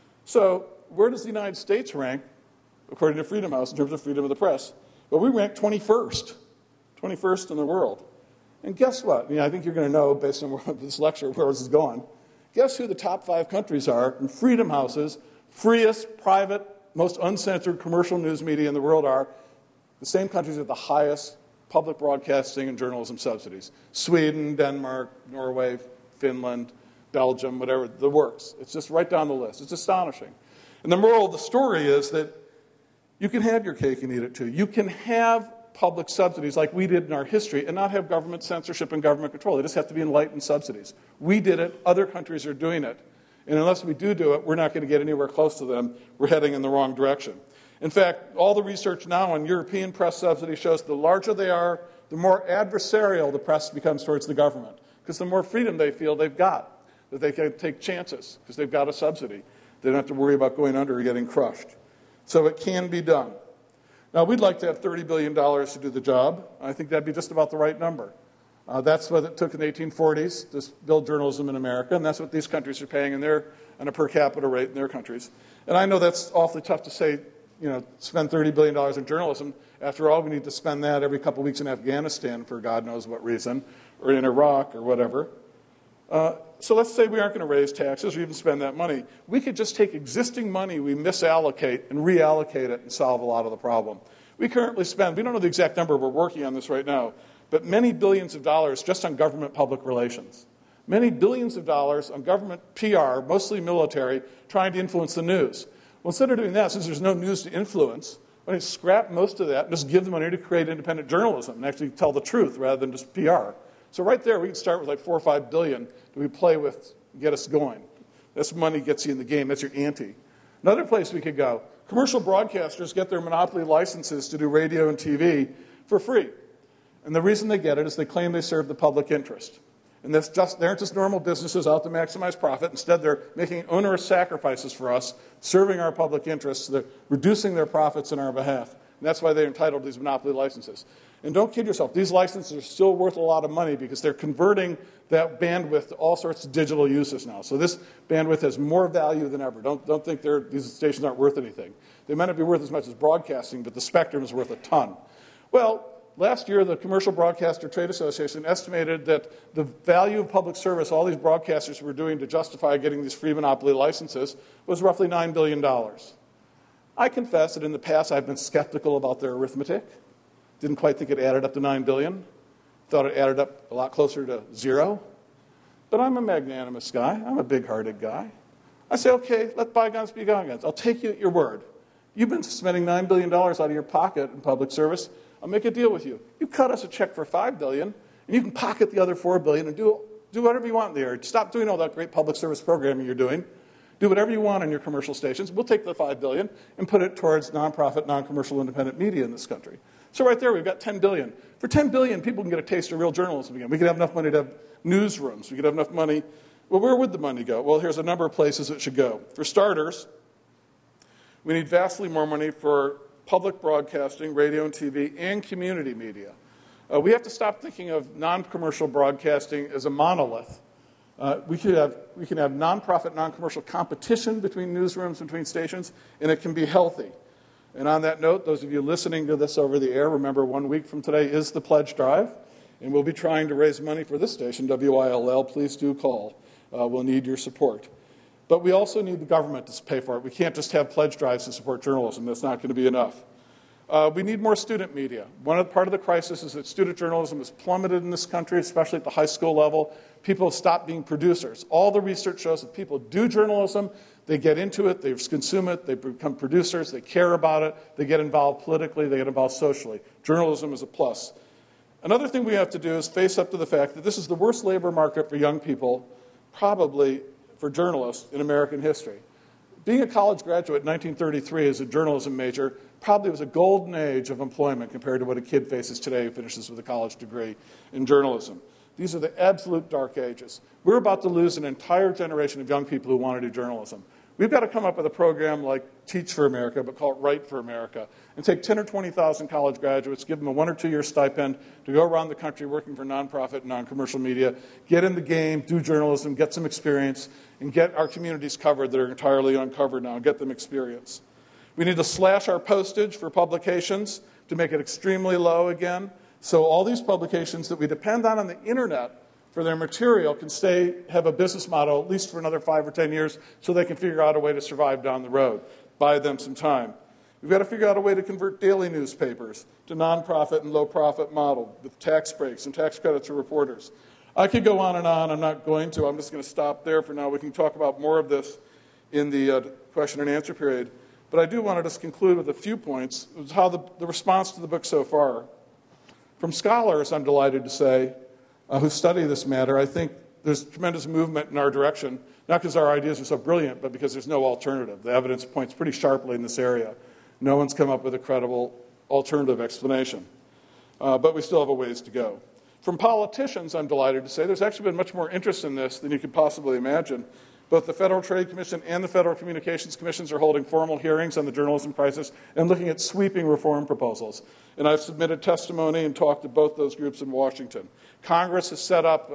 So where does the United States rank, according to Freedom House, in terms of freedom of the press? Well, we rank 21st in the world. And guess what? I think you're going to know, based on this lecture, where this is going. Guess who the top 5 countries are in Freedom House's freest, private, most uncensored commercial news media in the world are? The same countries with the highest public broadcasting and journalism subsidies. Sweden, Denmark, Norway, Finland, Belgium, whatever, the works. It's just right down the list. It's astonishing. And the moral of the story is that You can have your cake and eat it too. You can have public subsidies like we did in our history and not have government censorship and government control. They just have to be enlightened subsidies. We did it. Other countries are doing it. And unless we do it, we're not going to get anywhere close to them. We're heading in the wrong direction. In fact, all the research now on European press subsidies shows the larger they are, the more adversarial the press becomes towards the government. Because the more freedom they feel they've got, that they can take chances because they've got a subsidy. They don't have to worry about going under or getting crushed. So it can be done. Now, we'd like to have $30 billion to do the job. I think that'd be just about the right number. That's what it took in the 1840s to build journalism in America, and that's what these countries are paying on a per capita rate in their countries. And I know that's awfully tough to say, spend $30 billion in journalism. After all, we need to spend that every couple of weeks in Afghanistan for God knows what reason, or in Iraq or whatever. So let's say we aren't going to raise taxes or even spend that money. We could just take existing money we misallocate and reallocate it and solve a lot of the problem. We currently spend, we don't know the exact number, we're working on this right now, but many billions of dollars just on government public relations. Many billions of dollars on government PR, mostly military, trying to influence the news. Well, instead of doing that, since there's no news to influence, why don't you scrap most of that and just give the money to create independent journalism and actually tell the truth rather than just PR. So right there, we can start with like $4 or $5 billion that we play with, get us going. This money gets you in the game. That's your ante. Another place we could go, commercial broadcasters get their monopoly licenses to do radio and TV for free. And the reason they get it is they claim they serve the public interest. And they aren't just normal businesses out to maximize profit. Instead, they're making onerous sacrifices for us, serving our public interests. They're reducing their profits on our behalf. And that's why they're entitled to these monopoly licenses. And don't kid yourself, these licenses are still worth a lot of money because they're converting that bandwidth to all sorts of digital uses now. So this bandwidth has more value than ever. Don't think these stations aren't worth anything. They might not be worth as much as broadcasting, but the spectrum is worth a ton. Well, last year, the Commercial Broadcaster Trade Association estimated that the value of public service all these broadcasters were doing to justify getting these free monopoly licenses was roughly $9 billion. I confess that in the past I've been skeptical about their arithmetic. Didn't quite think it added up to $9 billion. Thought it added up a lot closer to zero. But I'm a magnanimous guy. I'm a big-hearted guy. I say, okay, let bygones be bygones. I'll take you at your word. You've been spending $9 billion out of your pocket in public service. I'll make a deal with you. You cut us a check for $5 billion, and you can pocket the other $4 billion and do whatever you want there. Stop doing all that great public service programming you're doing. Do whatever you want on your commercial stations. We'll take the $5 billion and put it towards nonprofit, non-commercial, independent media in this country. So right there, we've got $10 billion. For $10 billion, people can get a taste of real journalism again. We could have enough money to have newsrooms. We could have enough money. Well, where would the money go? Well, here's a number of places it should go. For starters, we need vastly more money for public broadcasting, radio and TV, and community media. We have to stop thinking of non-commercial broadcasting as a monolith. We can have nonprofit, non-commercial competition between newsrooms, between stations, and it can be healthy. And on that note, those of you listening to this over the air, remember 1 week from today is the pledge drive, and we'll be trying to raise money for this station, WILL. Please do call. We'll need your support. But we also need the government to pay for it. We can't just have pledge drives to support journalism. That's not going to be enough. We need more student media. Part of the crisis is that student journalism has plummeted in this country, especially at the high school level. People have stopped being producers. All the research shows that people do journalism, they get into it, they consume it, they become producers, they care about it, they get involved politically, they get involved socially. Journalism is a plus. Another thing we have to do is face up to the fact that this is the worst labor market for young people, probably for journalists, in American history. Being a college graduate in 1933 as a journalism major probably was a golden age of employment compared to what a kid faces today who finishes with a college degree in journalism. These are the absolute dark ages. We're about to lose an entire generation of young people who want to do journalism. We've got to come up with a program like Teach for America, but call it Write for America, and take 10 or 20,000 college graduates, give them a 1 or 2 year stipend to go around the country working for nonprofit and non-commercial media, get in the game, do journalism, get some experience, and get our communities covered that are entirely uncovered now, and get them experience. We need to slash our postage for publications to make it extremely low again, so all these publications that we depend on the internet for their material can have a business model at least for another 5 or 10 years so they can figure out a way to survive down the road. Buy them some time. We've got to figure out a way to convert daily newspapers to nonprofit and low-profit model with tax breaks and tax credits for reporters. I could go on and on. I'm not going to. I'm just going to stop there for now. We can talk about more of this in the question and answer period. But I do want to just conclude with a few points. It was how the response to the book so far. From scholars, I'm delighted to say, who study this matter, I think there's tremendous movement in our direction, not because our ideas are so brilliant, but because there's no alternative. The evidence points pretty sharply in this area. No one's come up with a credible alternative explanation. But we still have a ways to go. From politicians, I'm delighted to say, there's actually been much more interest in this than you could possibly imagine. Both the Federal Trade Commission and the Federal Communications Commissions are holding formal hearings on the journalism crisis and looking at sweeping reform proposals. And I've submitted testimony and talked to both those groups in Washington. Congress has set up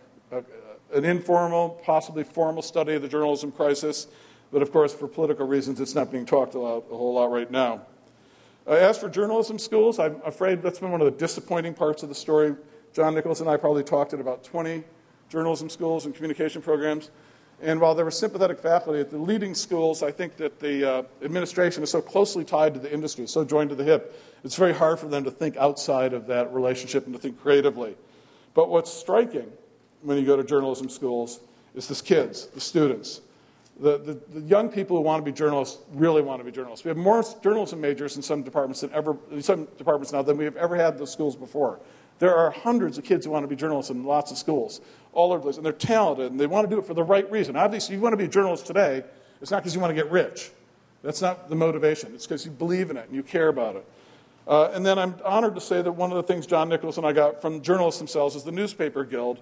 an informal, possibly formal study of the journalism crisis, but of course, for political reasons, it's not being talked about a whole lot right now. As for journalism schools, I'm afraid that's been one of the disappointing parts of the story. John Nichols and I probably talked at about 20 journalism schools and communication programs. And while there were sympathetic faculty at the leading schools, I think that the administration is so closely tied to the industry, so joined to the hip, it's very hard for them to think outside of that relationship and to think creatively. But what's striking when you go to journalism schools is the kids, the students. The young people who want to be journalists really want to be journalists. We have more journalism majors in some departments now than we have ever had in those schools before. There are hundreds of kids who want to be journalists in lots of schools, all over the place, and they're talented, and they want to do it for the right reason. Obviously, if you want to be a journalist today, it's not because you want to get rich. That's not the motivation. It's because you believe in it and you care about it. And then I'm honored to say that one of the things John Nichols and I got from journalists themselves is the Newspaper Guild.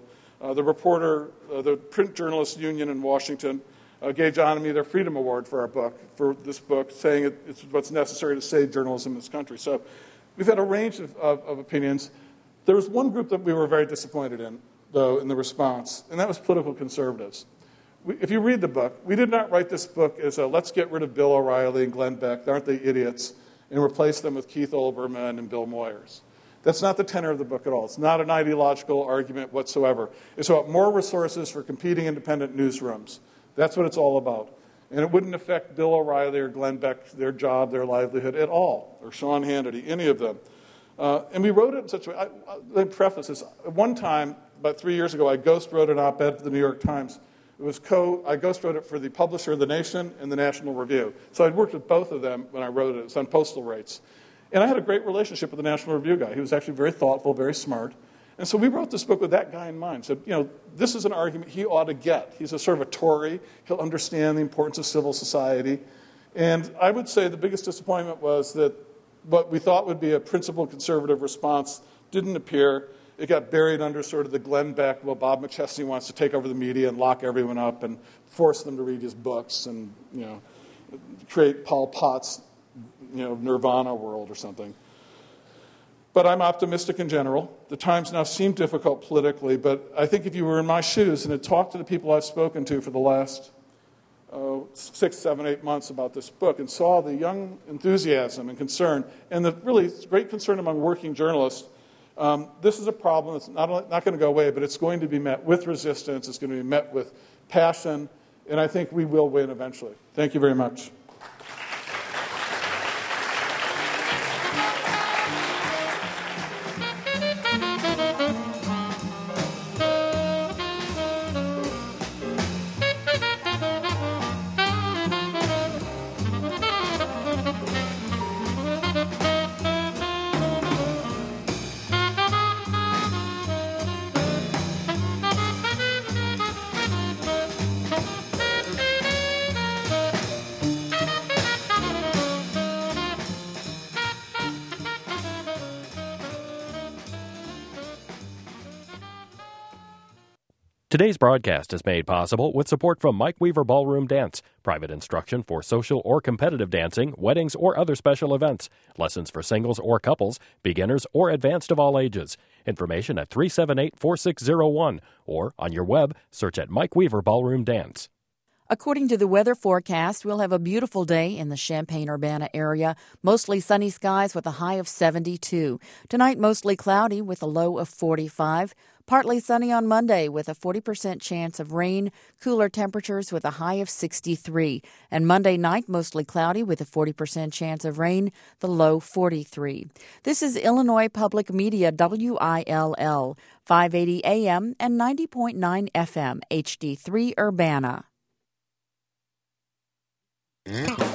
The Print Journalists Union in Washington gave John and me their Freedom Award for this book, saying it's what's necessary to save journalism in this country. So we've had a range of opinions. There was one group that we were very disappointed in, though, in the response, and that was political conservatives. If you read the book, we did not write this book as a let's get rid of Bill O'Reilly and Glenn Beck, aren't they idiots, and replace them with Keith Olbermann and Bill Moyers. That's not the tenor of the book at all. It's not an ideological argument whatsoever. It's about more resources for competing independent newsrooms. That's what it's all about. And it wouldn't affect Bill O'Reilly or Glenn Beck, their job, their livelihood at all, or Sean Hannity, any of them. And we wrote it in such a way. Let me preface this. At one time, about 3 years ago, I ghost wrote an op-ed for the New York Times. I ghost wrote it for the publisher of The Nation and the National Review. So I'd worked with both of them when I wrote it. It's on postal rates. And I had a great relationship with the National Review guy. He was actually very thoughtful, very smart. And so we wrote this book with that guy in mind. Said, this is an argument he ought to get. He's a sort of a Tory. He'll understand the importance of civil society. And I would say the biggest disappointment was that what we thought would be a principled conservative response didn't appear. It got buried under sort of the Glenn Beck, well, Bob McChesney wants to take over the media and lock everyone up and force them to read his books and, create Paul Potts, Nirvana world or something. But I'm optimistic in general. The times now seem difficult politically, but I think if you were in my shoes and had talked to the people I've spoken to for the last 6, 7, 8 months about this book and saw the young enthusiasm and concern and the really great concern among working journalists, this is a problem that's not going to go away, but it's going to be met with resistance. It's going to be met with passion, and I think we will win eventually. Thank you very much. Today's broadcast is made possible with support from Mike Weaver Ballroom Dance, private instruction for social or competitive dancing, weddings, or other special events, lessons for singles or couples, beginners or advanced of all ages. Information at 378-4601 or on your web, search at Mike Weaver Ballroom Dance. According to the weather forecast, we'll have a beautiful day in the Champaign-Urbana area. Mostly sunny skies with a high of 72. Tonight, mostly cloudy with a low of 45. Partly sunny on Monday with a 40% chance of rain. Cooler temperatures with a high of 63. And Monday night, mostly cloudy with a 40% chance of rain. The low 43. This is Illinois Public Media, WILL, 580 AM and 90.9 FM, HD3 Urbana.